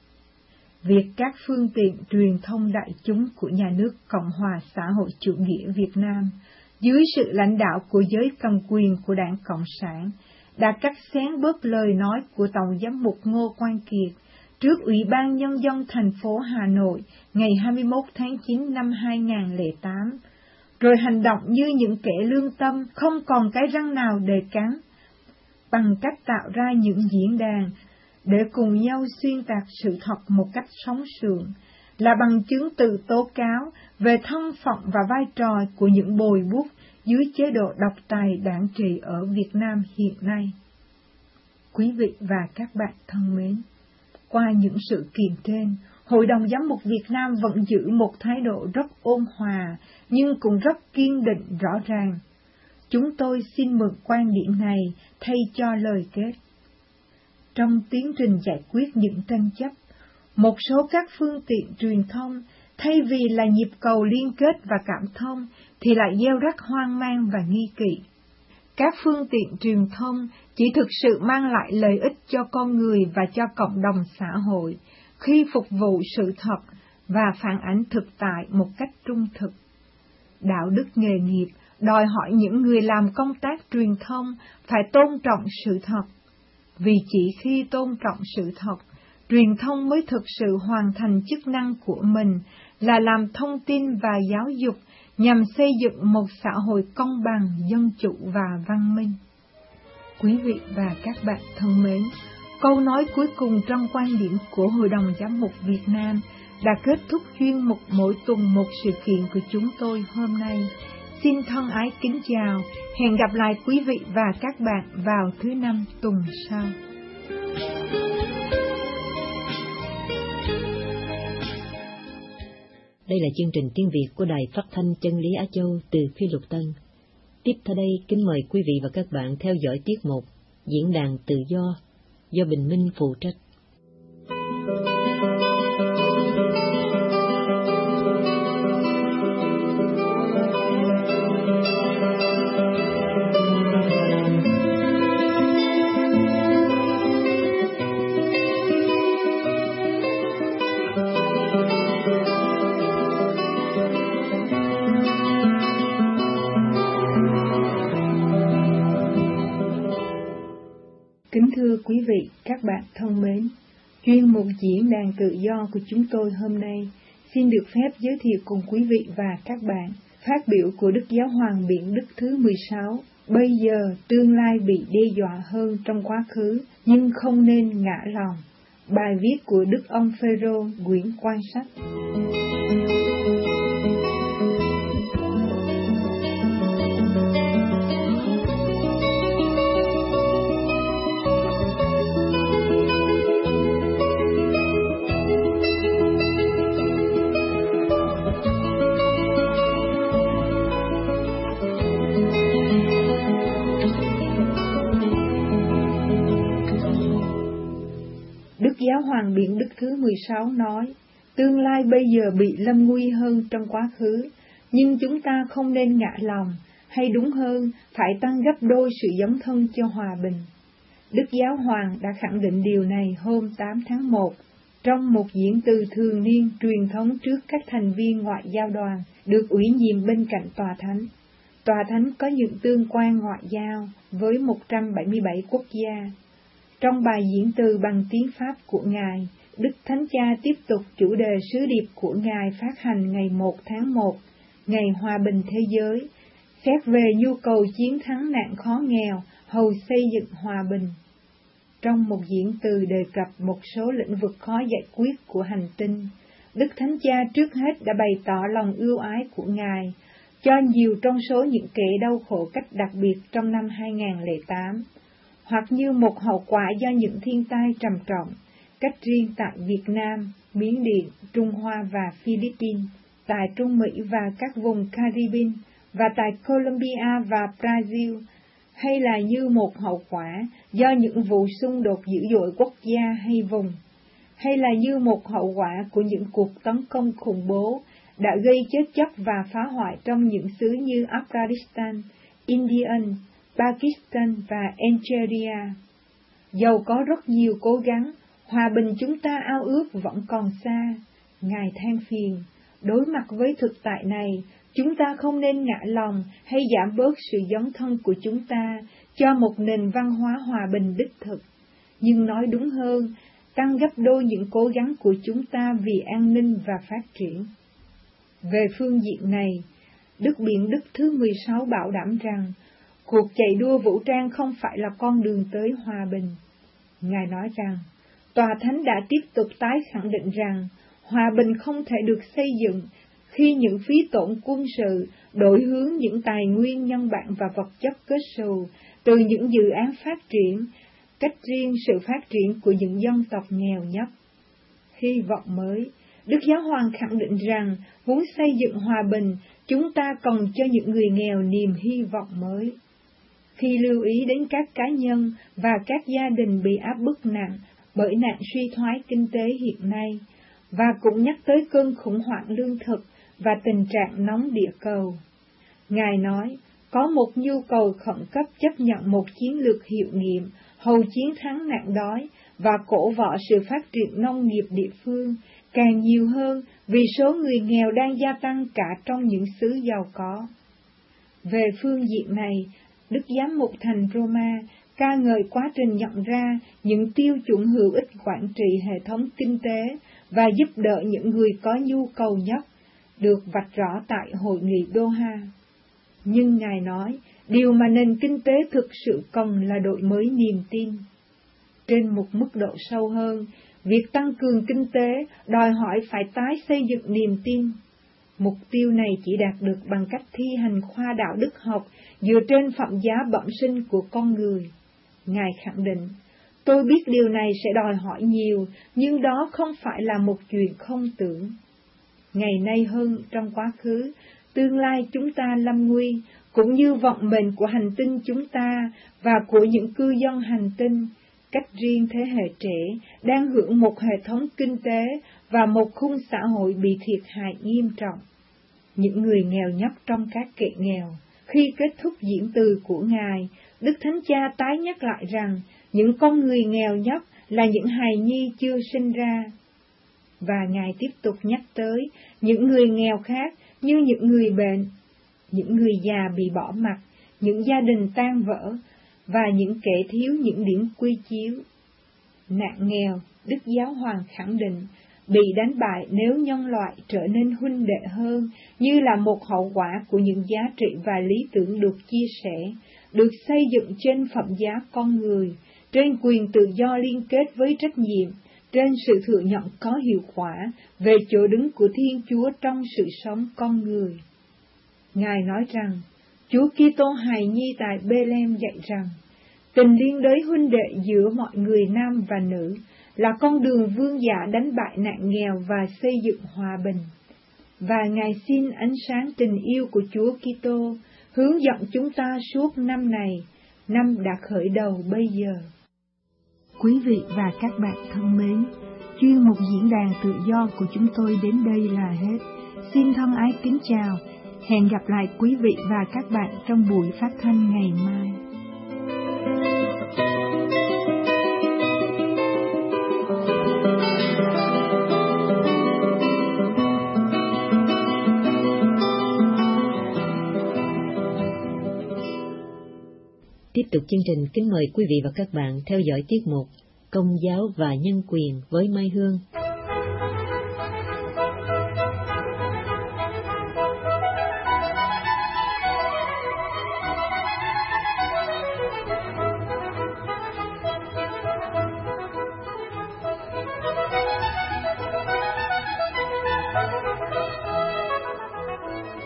Việc các phương tiện truyền thông đại chúng của nhà nước Cộng hòa xã hội chủ nghĩa Việt Nam, dưới sự lãnh đạo của giới cầm quyền của Đảng Cộng sản, đã cắt xén bớt lời nói của Tổng giám mục Ngô Quan Kiệt trước Ủy ban Nhân dân thành phố Hà Nội ngày hai mươi mốt tháng chín năm hai nghìn không trăm lẻ tám, rồi hành động như những kẻ lương tâm không còn cái răng nào để cắn, bằng cách tạo ra những diễn đàn để cùng nhau xuyên tạc sự thật một cách sống sượng, là bằng chứng tự tố cáo về thân phận và vai trò của những bồi bút dưới chế độ độc tài đảng trị ở Việt Nam hiện nay. Quý vị và các bạn thân mến, qua những sự kiện trên, Hội đồng Giám mục Việt Nam vẫn giữ một thái độ rất ôn hòa, nhưng cũng rất kiên định rõ ràng. Chúng tôi xin mượn quan điểm này thay cho lời kết. Trong tiến trình giải quyết những tranh chấp, một số các phương tiện truyền thông, thay vì là nhịp cầu liên kết và cảm thông, thì lại gieo rắc hoang mang và nghi kỵ. Các phương tiện truyền thông chỉ thực sự mang lại lợi ích cho con người và cho cộng đồng xã hội khi phục vụ sự thật và phản ánh thực tại một cách trung thực. Đạo đức nghề nghiệp đòi hỏi những người làm công tác truyền thông phải tôn trọng sự thật, vì chỉ khi tôn trọng sự thật, truyền thông mới thực sự hoàn thành chức năng của mình là làm thông tin và giáo dục nhằm xây dựng một xã hội công bằng, dân chủ và văn minh. Quý vị và các bạn thân mến, câu nói cuối cùng trong quan điểm của Hội đồng Giám mục Việt Nam đã kết thúc chuyên mục mỗi tuần một sự kiện của chúng tôi hôm nay. Xin thân ái kính chào, hẹn gặp lại quý vị và các bạn vào thứ năm tuần sau. Đây là chương trình tiếng Việt của Đài Phát thanh Chân lý Á Châu từ Phi Lục Tân. Tiếp theo đây, kính mời quý vị và các bạn theo dõi tiết mục Diễn đàn Tự do do Bình Minh phụ trách. Kính thưa quý vị, các bạn thân mến, chuyên mục Diễn đàn Tự do của chúng tôi hôm nay xin được phép giới thiệu cùng quý vị và các bạn phát biểu của Đức Giáo hoàng Biển Đức thứ mười sáu. Bây giờ tương lai bị đe dọa hơn trong quá khứ, nhưng không nên ngã lòng. Bài viết của Đức ông Phêrô, quyển Quan Sách. Giáo hoàng Biển Đức thứ mười sáu nói, tương lai bây giờ bị lâm nguy hơn trong quá khứ, nhưng chúng ta không nên ngã lòng, hay đúng hơn, phải tăng gấp đôi sự dấn thân cho hòa bình. Đức Giáo hoàng đã khẳng định điều này hôm tám tháng một, trong một diễn từ thường niên truyền thống trước các thành viên ngoại giao đoàn được ủy nhiệm bên cạnh Tòa Thánh. Tòa Thánh có những tương quan ngoại giao với một trăm bảy mươi bảy quốc gia. Trong bài diễn từ bằng tiếng Pháp của Ngài, Đức Thánh Cha tiếp tục chủ đề sứ điệp của Ngài phát hành ngày một tháng một, ngày hòa bình thế giới, xét về nhu cầu chiến thắng nạn khó nghèo, hầu xây dựng hòa bình. Trong một diễn từ đề cập một số lĩnh vực khó giải quyết của hành tinh, Đức Thánh Cha trước hết đã bày tỏ lòng ưu ái của Ngài cho nhiều trong số những kẻ đau khổ cách đặc biệt trong năm hai nghìn không trăm lẻ tám. hoặc như một hậu quả do những thiên tai trầm trọng, cách riêng tại Việt Nam, Miến Điện, Trung Hoa và Philippines, tại Trung Mỹ và các vùng Caribbean, và tại Colombia và Brazil, hay là như một hậu quả do những vụ xung đột dữ dội quốc gia hay vùng, hay là như một hậu quả của những cuộc tấn công khủng bố đã gây chết chóc và phá hoại trong những xứ như Afghanistan, India, Pakistan và Algeria. Dầu có rất nhiều cố gắng, hòa bình chúng ta ao ước vẫn còn xa. Ngài than phiền, đối mặt với thực tại này, chúng ta không nên ngã lòng hay giảm bớt sự dấn thân của chúng ta cho một nền văn hóa hòa bình đích thực, nhưng nói đúng hơn, tăng gấp đôi những cố gắng của chúng ta vì an ninh và phát triển. Về phương diện này, Đức Biển Đức thứ mười sáu bảo đảm rằng, cuộc chạy đua vũ trang không phải là con đường tới hòa bình. Ngài nói rằng, Tòa Thánh đã tiếp tục tái khẳng định rằng, hòa bình không thể được xây dựng khi những phí tổn quân sự đổi hướng những tài nguyên nhân bản và vật chất kết xù từ những dự án phát triển, cách riêng sự phát triển của những dân tộc nghèo nhất. Hy vọng mới, Đức Giáo Hoàng khẳng định rằng, muốn xây dựng hòa bình, chúng ta cần cho những người nghèo niềm hy vọng mới. Khi lưu ý đến các cá nhân và các gia đình bị áp bức nặng bởi nạn suy thoái kinh tế hiện nay, và cũng nhắc tới cơn khủng hoảng lương thực và tình trạng nóng địa cầu, Ngài nói, có một nhu cầu khẩn cấp chấp nhận một chiến lược hiệu nghiệm, hầu chiến thắng nạn đói và cổ võ sự phát triển nông nghiệp địa phương, càng nhiều hơn vì số người nghèo đang gia tăng cả trong những xứ giàu có. Về phương diện này, Đức Giám mục thành Roma ca ngợi quá trình nhận ra những tiêu chuẩn hữu ích quản trị hệ thống kinh tế và giúp đỡ những người có nhu cầu nhất, được vạch rõ tại Hội nghị Doha. Nhưng Ngài nói, điều mà nền kinh tế thực sự cần là đổi mới niềm tin. Trên một mức độ sâu hơn, việc tăng cường kinh tế đòi hỏi phải tái xây dựng niềm tin. Mục tiêu này chỉ đạt được bằng cách thi hành khoa đạo đức học dựa trên phẩm giá bẩm sinh của con người. Ngài khẳng định, tôi biết điều này sẽ đòi hỏi nhiều, nhưng đó không phải là một chuyện không tưởng. Ngày nay hơn trong quá khứ, tương lai chúng ta lâm nguy, cũng như vận mệnh của hành tinh chúng ta và của những cư dân hành tinh, cách riêng thế hệ trẻ đang hưởng một hệ thống kinh tế và một khung xã hội bị thiệt hại nghiêm trọng. Những người nghèo nhất trong các kệ nghèo, khi kết thúc diễn từ của Ngài, Đức Thánh Cha tái nhắc lại rằng những con người nghèo nhất là những hài nhi chưa sinh ra. Và Ngài tiếp tục nhắc tới những người nghèo khác như những người bệnh, những người già bị bỏ mặc, những gia đình tan vỡ, và những kẻ thiếu những điểm quy chiếu. Nạn nghèo, Đức Giáo Hoàng khẳng định, bị đánh bại nếu nhân loại trở nên huynh đệ hơn, như là một hậu quả của những giá trị và lý tưởng được chia sẻ, được xây dựng trên phẩm giá con người, trên quyền tự do liên kết với trách nhiệm, trên sự thừa nhận có hiệu quả về chỗ đứng của Thiên Chúa trong sự sống con người. Ngài nói rằng, Chúa Kitô hài nhi tại Bê-lem dạy rằng, tình liên đới huynh đệ giữa mọi người nam và nữ là con đường vương giả đánh bại nạn nghèo và xây dựng hòa bình. Và Ngài xin ánh sáng tình yêu của Chúa Kitô hướng dẫn chúng ta suốt năm này, năm đã khởi đầu bây giờ. Quý vị và các bạn thân mến, chuyên mục diễn đàn tự do của chúng tôi đến đây là hết. Xin thân ái kính chào, hẹn gặp lại quý vị và các bạn trong buổi phát thanh ngày mai. Tiếp tục chương trình, kính mời quý vị và các bạn theo dõi tiết mục Công giáo và nhân quyền với Mai Hương.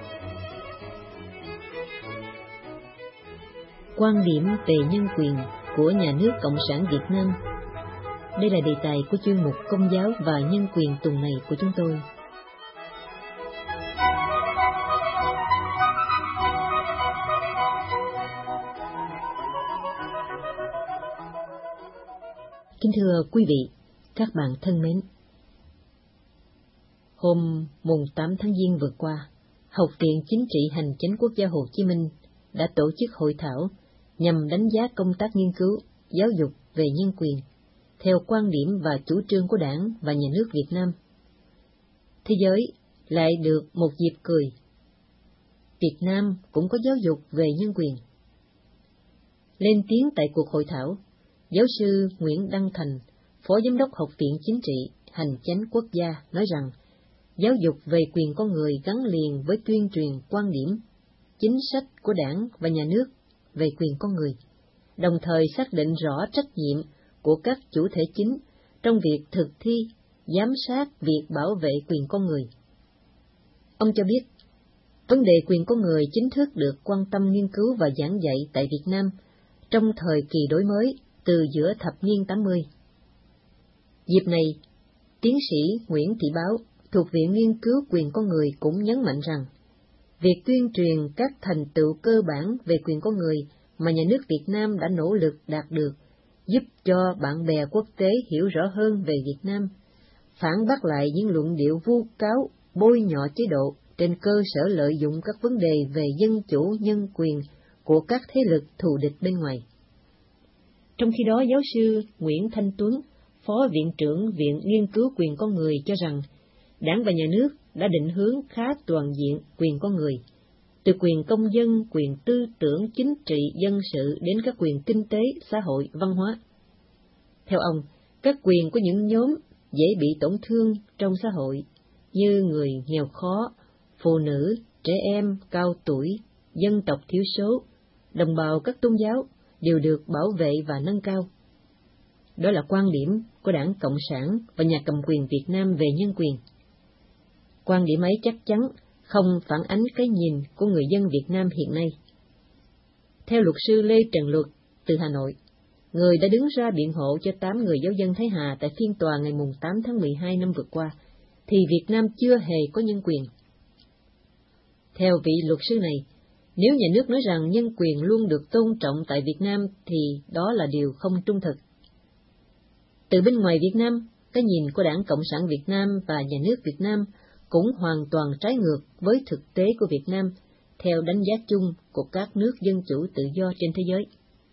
Quan điểm về nhân quyền của nhà nước Cộng sản Việt Nam. Đây là đề tài của chuyên mục Công giáo và Nhân quyền tuần này của chúng tôi. Kính thưa quý vị, các bạn thân mến, hôm mùng tám tháng Giêng vừa qua, Học viện Chính trị Hành chánh Quốc gia Hồ Chí Minh đã tổ chức hội thảo nhằm đánh giá công tác nghiên cứu, giáo dục về nhân quyền, theo quan điểm và chủ trương của Đảng và Nhà nước Việt Nam. Thế giới lại được một dịp cười. Việt Nam cũng có giáo dục về nhân quyền. Lên tiếng tại cuộc hội thảo, giáo sư Nguyễn Đăng Thành, Phó Giám đốc Học viện Chính trị Hành chánh Quốc gia nói rằng, giáo dục về quyền con người gắn liền với tuyên truyền quan điểm, chính sách của Đảng và Nhà nước về quyền con người, đồng thời xác định rõ trách nhiệm của các chủ thể chính trong việc thực thi, giám sát việc bảo vệ quyền con người. Ông cho biết, vấn đề quyền con người chính thức được quan tâm nghiên cứu và giảng dạy tại Việt Nam trong thời kỳ đổi mới từ giữa thập niên tám mươi. Dịp này, tiến sĩ Nguyễn Thị Báo thuộc Viện Nghiên cứu Quyền Con Người cũng nhấn mạnh rằng, việc tuyên truyền các thành tựu cơ bản về quyền con người mà nhà nước Việt Nam đã nỗ lực đạt được, giúp cho bạn bè quốc tế hiểu rõ hơn về Việt Nam, phản bác lại những luận điệu vu cáo, bôi nhọ chế độ trên cơ sở lợi dụng các vấn đề về dân chủ, nhân quyền của các thế lực thù địch bên ngoài. Trong khi đó, giáo sư Nguyễn Thanh Tuấn, Phó Viện trưởng Viện Nghiên cứu Quyền Con Người cho rằng, Đảng và Nhà nước đã định hướng khá toàn diện quyền con người, từ quyền công dân, quyền tư tưởng, chính trị, dân sự đến các quyền kinh tế, xã hội, văn hóa. Theo ông, các quyền của những nhóm dễ bị tổn thương trong xã hội như người nghèo khó, phụ nữ, trẻ em, cao tuổi, dân tộc thiểu số, đồng bào các tôn giáo đều được bảo vệ và nâng cao. Đó là quan điểm của Đảng Cộng sản và nhà cầm quyền Việt Nam về nhân quyền. Quan điểm ấy chắc chắn không phản ánh cái nhìn của người dân Việt Nam hiện nay. Theo luật sư Lê Trần Luật từ Hà Nội, người đã đứng ra biện hộ cho tám người giáo dân Thái Hà tại phiên tòa ngày tám tháng mười hai năm vừa qua, thì Việt Nam chưa hề có nhân quyền. Theo vị luật sư này, nếu nhà nước nói rằng nhân quyền luôn được tôn trọng tại Việt Nam thì đó là điều không trung thực. Từ bên ngoài Việt Nam, cái nhìn của Đảng Cộng sản Việt Nam và nhà nước Việt Nam cũng hoàn toàn trái ngược với thực tế của Việt Nam, theo đánh giá chung của các nước dân chủ tự do trên thế giới.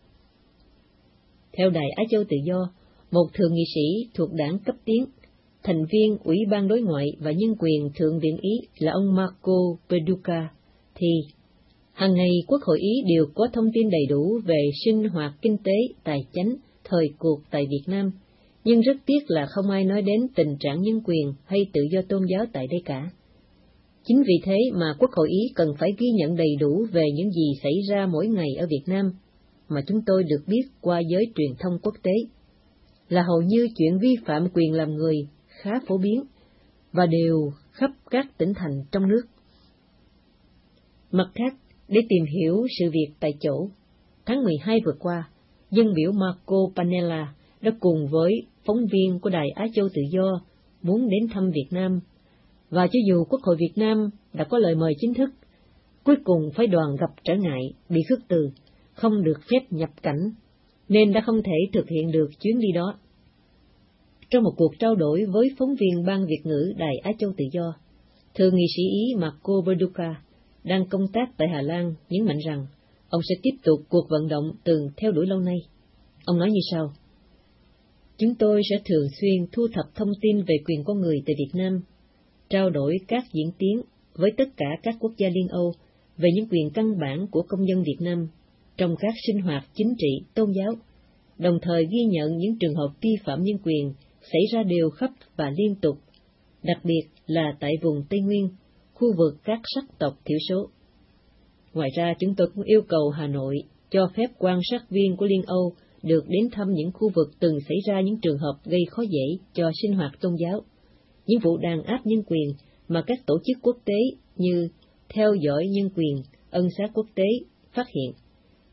Theo Đài Á Châu Tự Do, một thượng nghị sĩ thuộc đảng cấp tiến, thành viên Ủy ban Đối ngoại và Nhân quyền Thượng viện Ý là ông Marco Perduca, thì hàng ngày Quốc hội Ý đều có thông tin đầy đủ về sinh hoạt kinh tế, tài chánh, thời cuộc tại Việt Nam, nhưng rất tiếc là không ai nói đến tình trạng nhân quyền hay tự do tôn giáo tại đây cả. Chính vì thế mà Quốc hội Ý cần phải ghi nhận đầy đủ về những gì xảy ra mỗi ngày ở Việt Nam, mà chúng tôi được biết qua giới truyền thông quốc tế, là hầu như chuyện vi phạm quyền làm người khá phổ biến, và đều khắp các tỉnh thành trong nước. Mặt khác, để tìm hiểu sự việc tại chỗ, tháng mười hai vừa qua, dân biểu Marco Panella đã cùng với phóng viên của Đài Á Châu Tự Do muốn đến thăm Việt Nam, và cho dù Quốc hội Việt Nam đã có lời mời chính thức, cuối cùng phái đoàn gặp trở ngại, bị khước từ, không được phép nhập cảnh, nên đã không thể thực hiện được chuyến đi đó. Trong một cuộc trao đổi với phóng viên Ban Việt ngữ Đài Á Châu Tự Do, thượng nghị sĩ Ý Marco Perduca, đang công tác tại Hà Lan, nhấn mạnh rằng ông sẽ tiếp tục cuộc vận động từng theo đuổi lâu nay. Ông nói như sau: Chúng tôi sẽ thường xuyên thu thập thông tin về quyền con người tại Việt Nam, trao đổi các diễn tiến với tất cả các quốc gia Liên Âu về những quyền căn bản của công dân Việt Nam trong các sinh hoạt chính trị, tôn giáo, đồng thời ghi nhận những trường hợp vi phạm nhân quyền xảy ra đều khắp và liên tục, đặc biệt là tại vùng Tây Nguyên, khu vực các sắc tộc thiểu số. Ngoài ra, chúng tôi cũng yêu cầu Hà Nội cho phép quan sát viên của Liên Âu được đến thăm những khu vực từng xảy ra những trường hợp gây khó dễ cho sinh hoạt tôn giáo, những vụ đàn áp nhân quyền mà các tổ chức quốc tế như Theo dõi nhân quyền, Ân xá quốc tế phát hiện,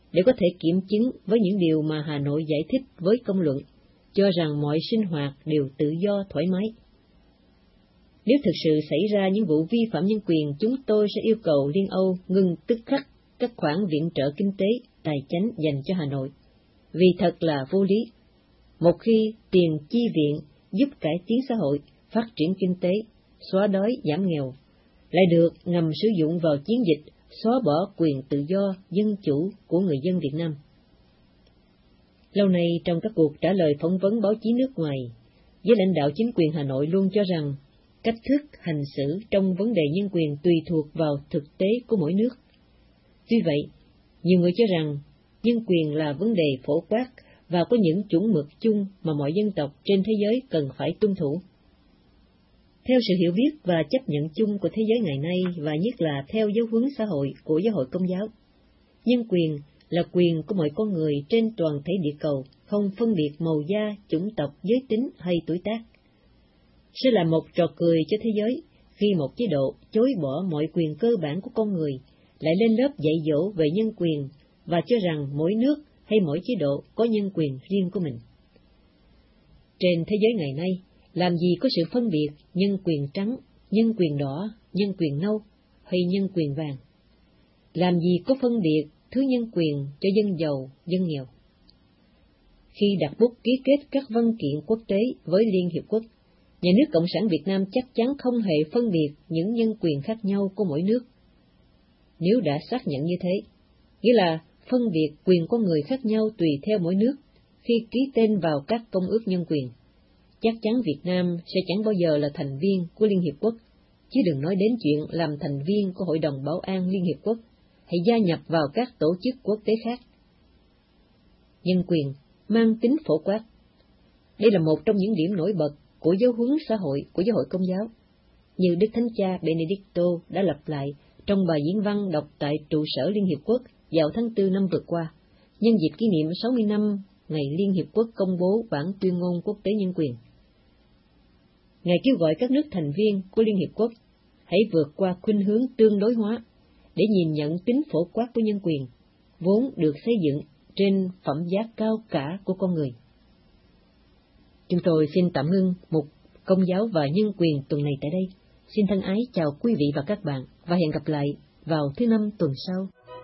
để có thể kiểm chứng với những điều mà Hà Nội giải thích với công luận, cho rằng mọi sinh hoạt đều tự do thoải mái. Nếu thực sự xảy ra những vụ vi phạm nhân quyền, chúng tôi sẽ yêu cầu Liên Âu ngừng tức khắc các khoản viện trợ kinh tế, tài chánh dành cho Hà Nội, vì thật là vô lý. Một khi tiền chi viện giúp cải tiến xã hội, phát triển kinh tế, xóa đói giảm nghèo, lại được ngầm sử dụng vào chiến dịch xóa bỏ quyền tự do, dân chủ của người dân Việt Nam. Lâu nay trong các cuộc trả lời phỏng vấn báo chí nước ngoài, với lãnh đạo chính quyền Hà Nội luôn cho rằng cách thức hành xử trong vấn đề nhân quyền tùy thuộc vào thực tế của mỗi nước. Tuy vậy, nhiều người cho rằng nhân quyền là vấn đề phổ quát và có những chuẩn mực chung mà mọi dân tộc trên thế giới cần phải tuân thủ. Theo sự hiểu biết và chấp nhận chung của thế giới ngày nay, và nhất là theo giáo huấn xã hội của giáo hội Công giáo, nhân quyền là quyền của mọi con người trên toàn thể địa cầu, không phân biệt màu da, chủng tộc, giới tính hay tuổi tác. Sẽ là một trò cười cho thế giới khi một chế độ chối bỏ mọi quyền cơ bản của con người, lại lên lớp dạy dỗ về nhân quyền và cho rằng mỗi nước hay mỗi chế độ có nhân quyền riêng của mình. Trên thế giới ngày nay, làm gì có sự phân biệt nhân quyền trắng, nhân quyền đỏ, nhân quyền nâu hay nhân quyền vàng? Làm gì có phân biệt thứ nhân quyền cho dân giàu, dân nghèo? Khi đặt bút ký kết các văn kiện quốc tế với Liên Hiệp Quốc, nhà nước Cộng sản Việt Nam chắc chắn không hề phân biệt những nhân quyền khác nhau của mỗi nước. Nếu đã xác nhận như thế, nghĩa là phân biệt quyền con người khác nhau tùy theo mỗi nước khi ký tên vào các công ước nhân quyền, chắc chắn Việt Nam sẽ chẳng bao giờ là thành viên của Liên Hiệp Quốc, chứ đừng nói đến chuyện làm thành viên của Hội đồng Bảo an Liên Hiệp Quốc hay gia nhập vào các tổ chức quốc tế khác. Nhân quyền mang tính phổ quát. Đây là một trong những điểm nổi bật của giáo huấn xã hội của giáo hội Công giáo, như Đức Thánh Cha Benedicto đã lặp lại trong bài diễn văn đọc tại trụ sở Liên Hiệp Quốc vào tháng tư năm vừa qua, nhân dịp kỷ niệm sáu mươi năm ngày Liên Hiệp Quốc công bố bản tuyên ngôn quốc tế nhân quyền. Ngài kêu gọi các nước thành viên của Liên Hiệp Quốc hãy vượt qua khuynh hướng tương đối hóa để nhìn nhận tính phổ quát của nhân quyền, vốn được xây dựng trên phẩm giá cao cả của con người. Chúng tôi xin tạm ngưng mục Công giáo và nhân quyền tuần này tại đây. Xin thân ái chào quý vị và các bạn, và hẹn gặp lại vào thứ năm tuần sau.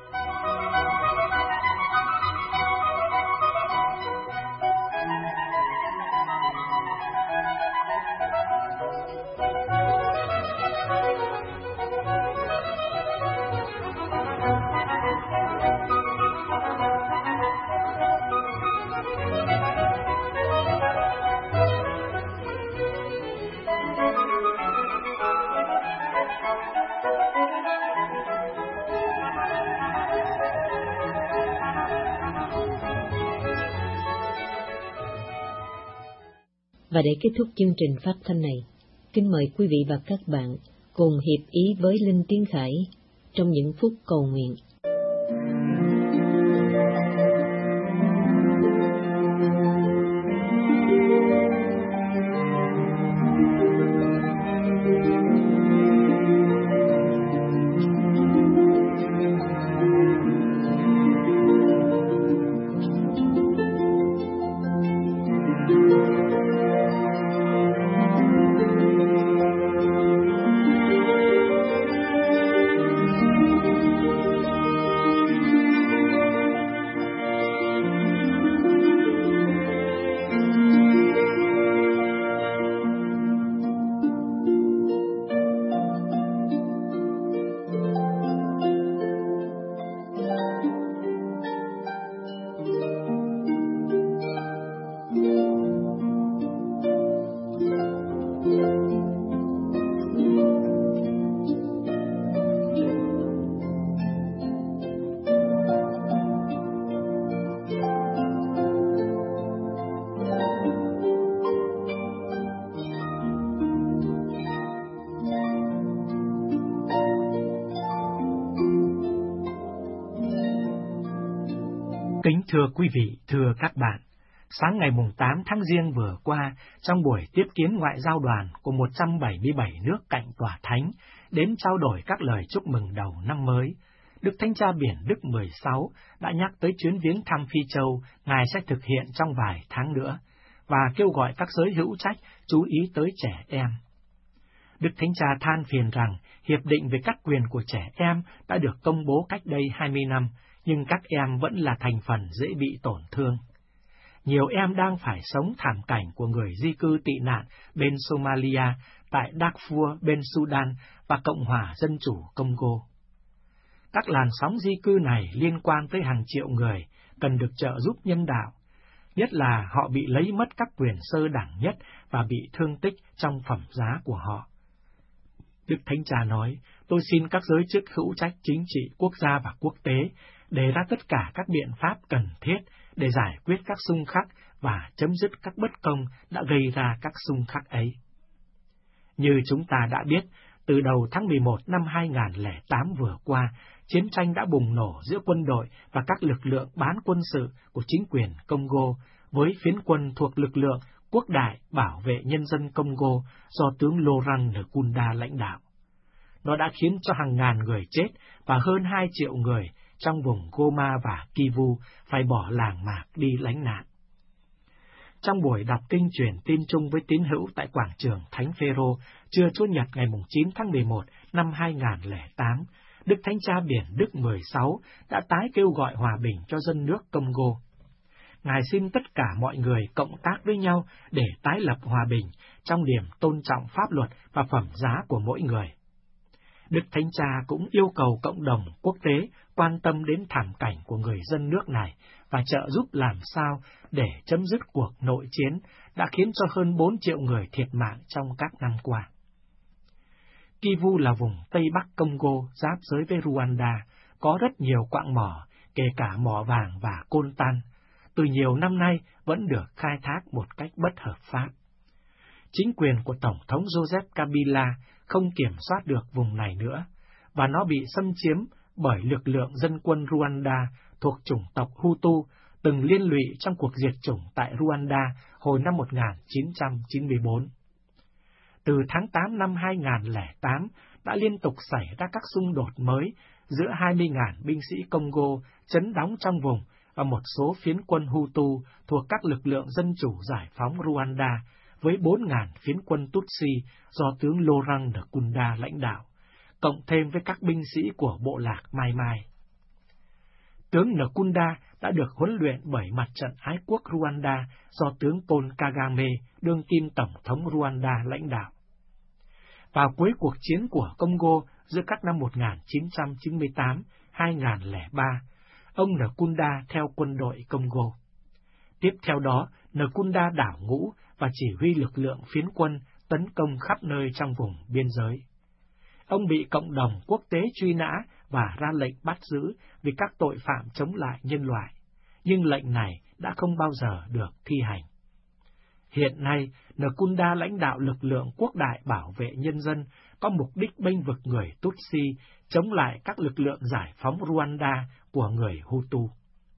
Và để kết thúc chương trình phát thanh này, kính mời quý vị và các bạn cùng hiệp ý với Linh Tiến Khải trong những phút cầu nguyện. Kính thưa quý vị, thưa các bạn, sáng ngày tám tháng Giêng vừa qua, trong buổi tiếp kiến ngoại giao đoàn của một trăm bảy mươi bảy nước cạnh tòa thánh đến trao đổi các lời chúc mừng đầu năm mới, Đức Thánh Cha Biển Đức mười sáu đã nhắc tới chuyến viếng thăm Phi Châu Ngài sẽ thực hiện trong vài tháng nữa, và kêu gọi các giới hữu trách chú ý tới trẻ em. Đức Thánh Cha than phiền rằng hiệp định về các quyền của trẻ em đã được công bố cách đây hai mươi năm, nhưng các em vẫn là thành phần dễ bị tổn thương. Nhiều em đang phải sống thảm cảnh của người di cư tị nạn bên Somalia, tại Darfur bên Sudan và Cộng hòa Dân chủ Congo. Các làn sóng di cư này liên quan tới hàng triệu người, cần được trợ giúp nhân đạo, nhất là họ bị lấy mất các quyền sơ đẳng nhất và bị thương tích trong phẩm giá của họ. Đức Thánh Cha nói, tôi xin các giới chức hữu trách chính trị quốc gia và quốc tế đề ra tất cả các biện pháp cần thiết để giải quyết các xung khắc và chấm dứt các bất công đã gây ra các xung khắc ấy. Như chúng ta đã biết, từ đầu tháng mười một năm hai nghìn không trăm lẻ tám vừa qua, chiến tranh đã bùng nổ giữa quân đội và các lực lượng bán quân sự của chính quyền Congo với phiến quân thuộc lực lượng Quốc đại Bảo vệ Nhân dân Congo do tướng Laurent Nkunda lãnh đạo. Nó đã khiến cho hàng ngàn người chết và hơn hai triệu người trong vùng Goma và Kivu phải bỏ làng mạc đi lánh nạn. Trong buổi đọc kinh truyền tin chung với tín hữu tại quảng trường Thánh Phêrô trưa Chủ nhật ngày chín tháng mười một năm hai nghìn không trăm lẻ tám, Đức Thánh Cha Biển Đức mười sáu đã tái kêu gọi hòa bình cho dân nước Congo. Ngài xin tất cả mọi người cộng tác với nhau để tái lập hòa bình trong niềm tôn trọng pháp luật và phẩm giá của mỗi người. Đức Thánh Cha cũng yêu cầu cộng đồng quốc tế quan tâm đến thảm cảnh của người dân nước này và trợ giúp làm sao để chấm dứt cuộc nội chiến đã khiến cho hơn bốn triệu người thiệt mạng trong các năm qua. Kivu là vùng Tây Bắc Congo giáp giới với Rwanda, có rất nhiều quạng mỏ, kể cả mỏ vàng và coltan, từ nhiều năm nay vẫn được khai thác một cách bất hợp pháp. Chính quyền của Tổng thống Joseph Kabila không kiểm soát được vùng này nữa, và nó bị xâm chiếm bởi lực lượng dân quân Rwanda thuộc chủng tộc Hutu, từng liên lụy trong cuộc diệt chủng tại Rwanda hồi năm một nghìn chín trăm chín mươi tư. Từ tháng tám năm hai nghìn không trăm lẻ tám đã liên tục xảy ra các xung đột mới giữa hai mươi nghìn binh sĩ Congo trấn đóng trong vùng và một số phiến quân Hutu thuộc các lực lượng dân chủ giải phóng Rwanda với bốn nghìn phiến quân Tutsi do tướng Laurent Nkunda lãnh đạo, cộng thêm với các binh sĩ của bộ lạc Mai Mai. Tướng Nkunda đã được huấn luyện bởi mặt trận ái quốc Rwanda do tướng Paul Kagame, đương kim Tổng thống Rwanda lãnh đạo. Vào cuối cuộc chiến của Congo giữa các năm một nghìn chín trăm chín mươi tám đến hai nghìn không trăm lẻ ba, ông Nkunda theo quân đội Congo. Tiếp theo đó, Nkunda đảo ngũ và chỉ huy lực lượng phiến quân tấn công khắp nơi trong vùng biên giới. Ông bị cộng đồng quốc tế truy nã và ra lệnh bắt giữ vì các tội phạm chống lại nhân loại, nhưng lệnh này đã không bao giờ được thi hành. Hiện nay, Nkunda lãnh đạo lực lượng Quốc đại Bảo vệ Nhân dân có mục đích bênh vực người Tutsi chống lại các lực lượng giải phóng Rwanda của người Hutu.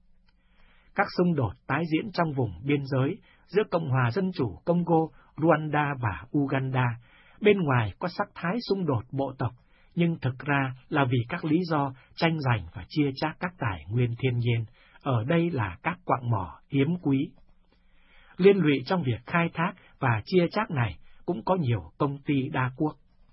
Các xung đột tái diễn trong vùng biên giới giữa Cộng hòa Dân chủ Congo, Rwanda và Uganda, bên ngoài có sắc thái xung đột bộ tộc, nhưng thực ra là vì các lý do tranh giành và chia chác các tài nguyên thiên nhiên, ở đây là các quạng mỏ hiếm quý. Liên lụy trong việc khai thác và chia chác này cũng có nhiều công ty đa quốc.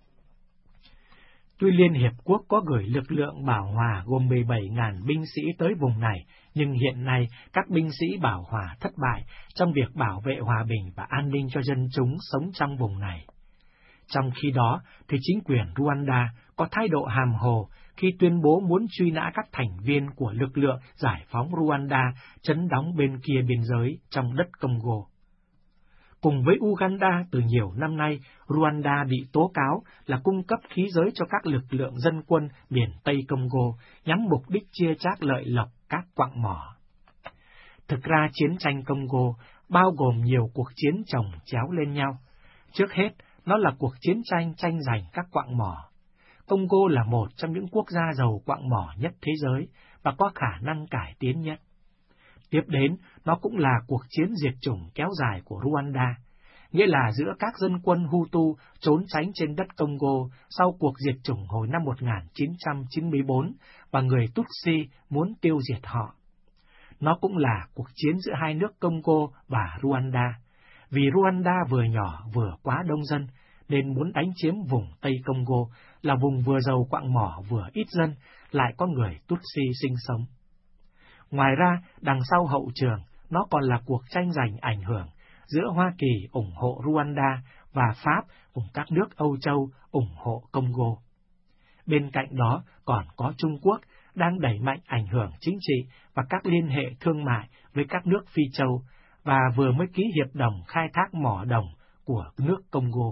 Tuy Liên Hiệp Quốc có gửi lực lượng bảo hòa gồm mười bảy nghìn binh sĩ tới vùng này, nhưng hiện nay các binh sĩ bảo hòa thất bại trong việc bảo vệ hòa bình và an ninh cho dân chúng sống trong vùng này. Trong khi đó, thì chính quyền Rwanda có thái độ hàm hồ khi tuyên bố muốn truy nã các thành viên của lực lượng giải phóng Rwanda trấn đóng bên kia biên giới trong đất Congo. Cùng với Uganda, từ nhiều năm nay, Rwanda bị tố cáo là cung cấp khí giới cho các lực lượng dân quân miền Tây Congo nhằm mục đích chia chác lợi lộc các quạng mỏ. Thực ra, chiến tranh Congo bao gồm nhiều cuộc chiến chồng chéo lên nhau. Trước hết, nó là cuộc chiến tranh tranh giành các quạng mỏ. Congo là một trong những quốc gia giàu quạng mỏ nhất thế giới và có khả năng cải tiến nhất. Tiếp đến, nó cũng là cuộc chiến diệt chủng kéo dài của Rwanda. nghĩa là giữa các dân quân Hutu trốn tránh trên đất Congo sau cuộc diệt chủng hồi năm một nghìn chín trăm chín mươi tư và người Tutsi muốn tiêu diệt họ. Nó cũng là cuộc chiến giữa hai nước Congo và Rwanda, vì Rwanda vừa nhỏ vừa quá đông dân, nên muốn đánh chiếm vùng Tây Congo là vùng vừa giàu quặng mỏ vừa ít dân, lại có người Tutsi sinh sống. Ngoài ra, đằng sau hậu trường, nó còn là cuộc tranh giành ảnh hưởng giữa Hoa Kỳ ủng hộ Rwanda và Pháp cùng các nước Âu Châu ủng hộ Congo. Bên cạnh đó còn có Trung Quốc đang đẩy mạnh ảnh hưởng chính trị và các liên hệ thương mại với các nước Phi Châu và vừa mới ký hiệp đồng khai thác mỏ đồng của nước Congo.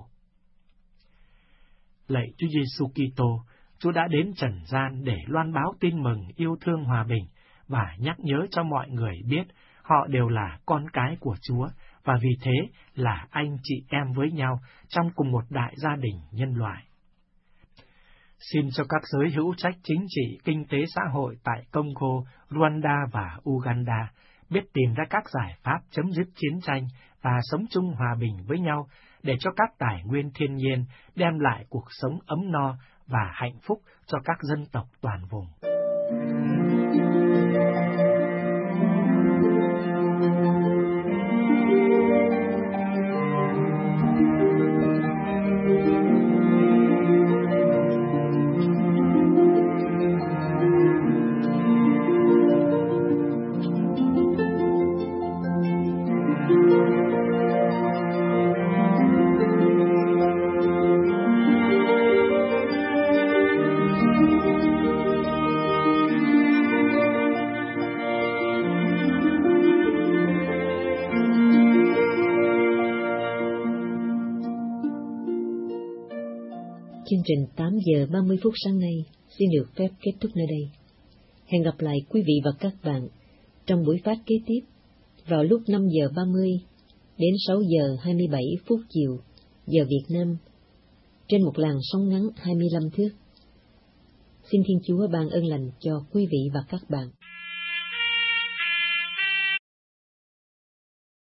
Lạy Chúa Giêsu Kitô, Chúa đã đến trần gian để loan báo tin mừng yêu thương hòa bình và nhắc nhớ cho mọi người biết họ đều là con cái của Chúa và vì thế là anh chị em với nhau trong cùng một đại gia đình nhân loại. Xin cho các giới hữu trách chính trị, kinh tế xã hội tại Congo, Rwanda và Uganda biết tìm ra các giải pháp chấm dứt chiến tranh và sống chung hòa bình với nhau để cho các tài nguyên thiên nhiên đem lại cuộc sống ấm no và hạnh phúc cho các dân tộc toàn vùng. Chương trình tám giờ ba mươi phút sáng nay xin được phép kết thúc nơi đây. Hẹn gặp lại quý vị và các bạn trong buổi phát kế tiếp vào lúc năm giờ ba mươi đến sáu giờ hai mươi bảy phút chiều giờ Việt Nam trên một làn sóng ngắn hai mươi lăm thước. Xin Thiên Chúa ban ơn lành cho quý vị và các bạn.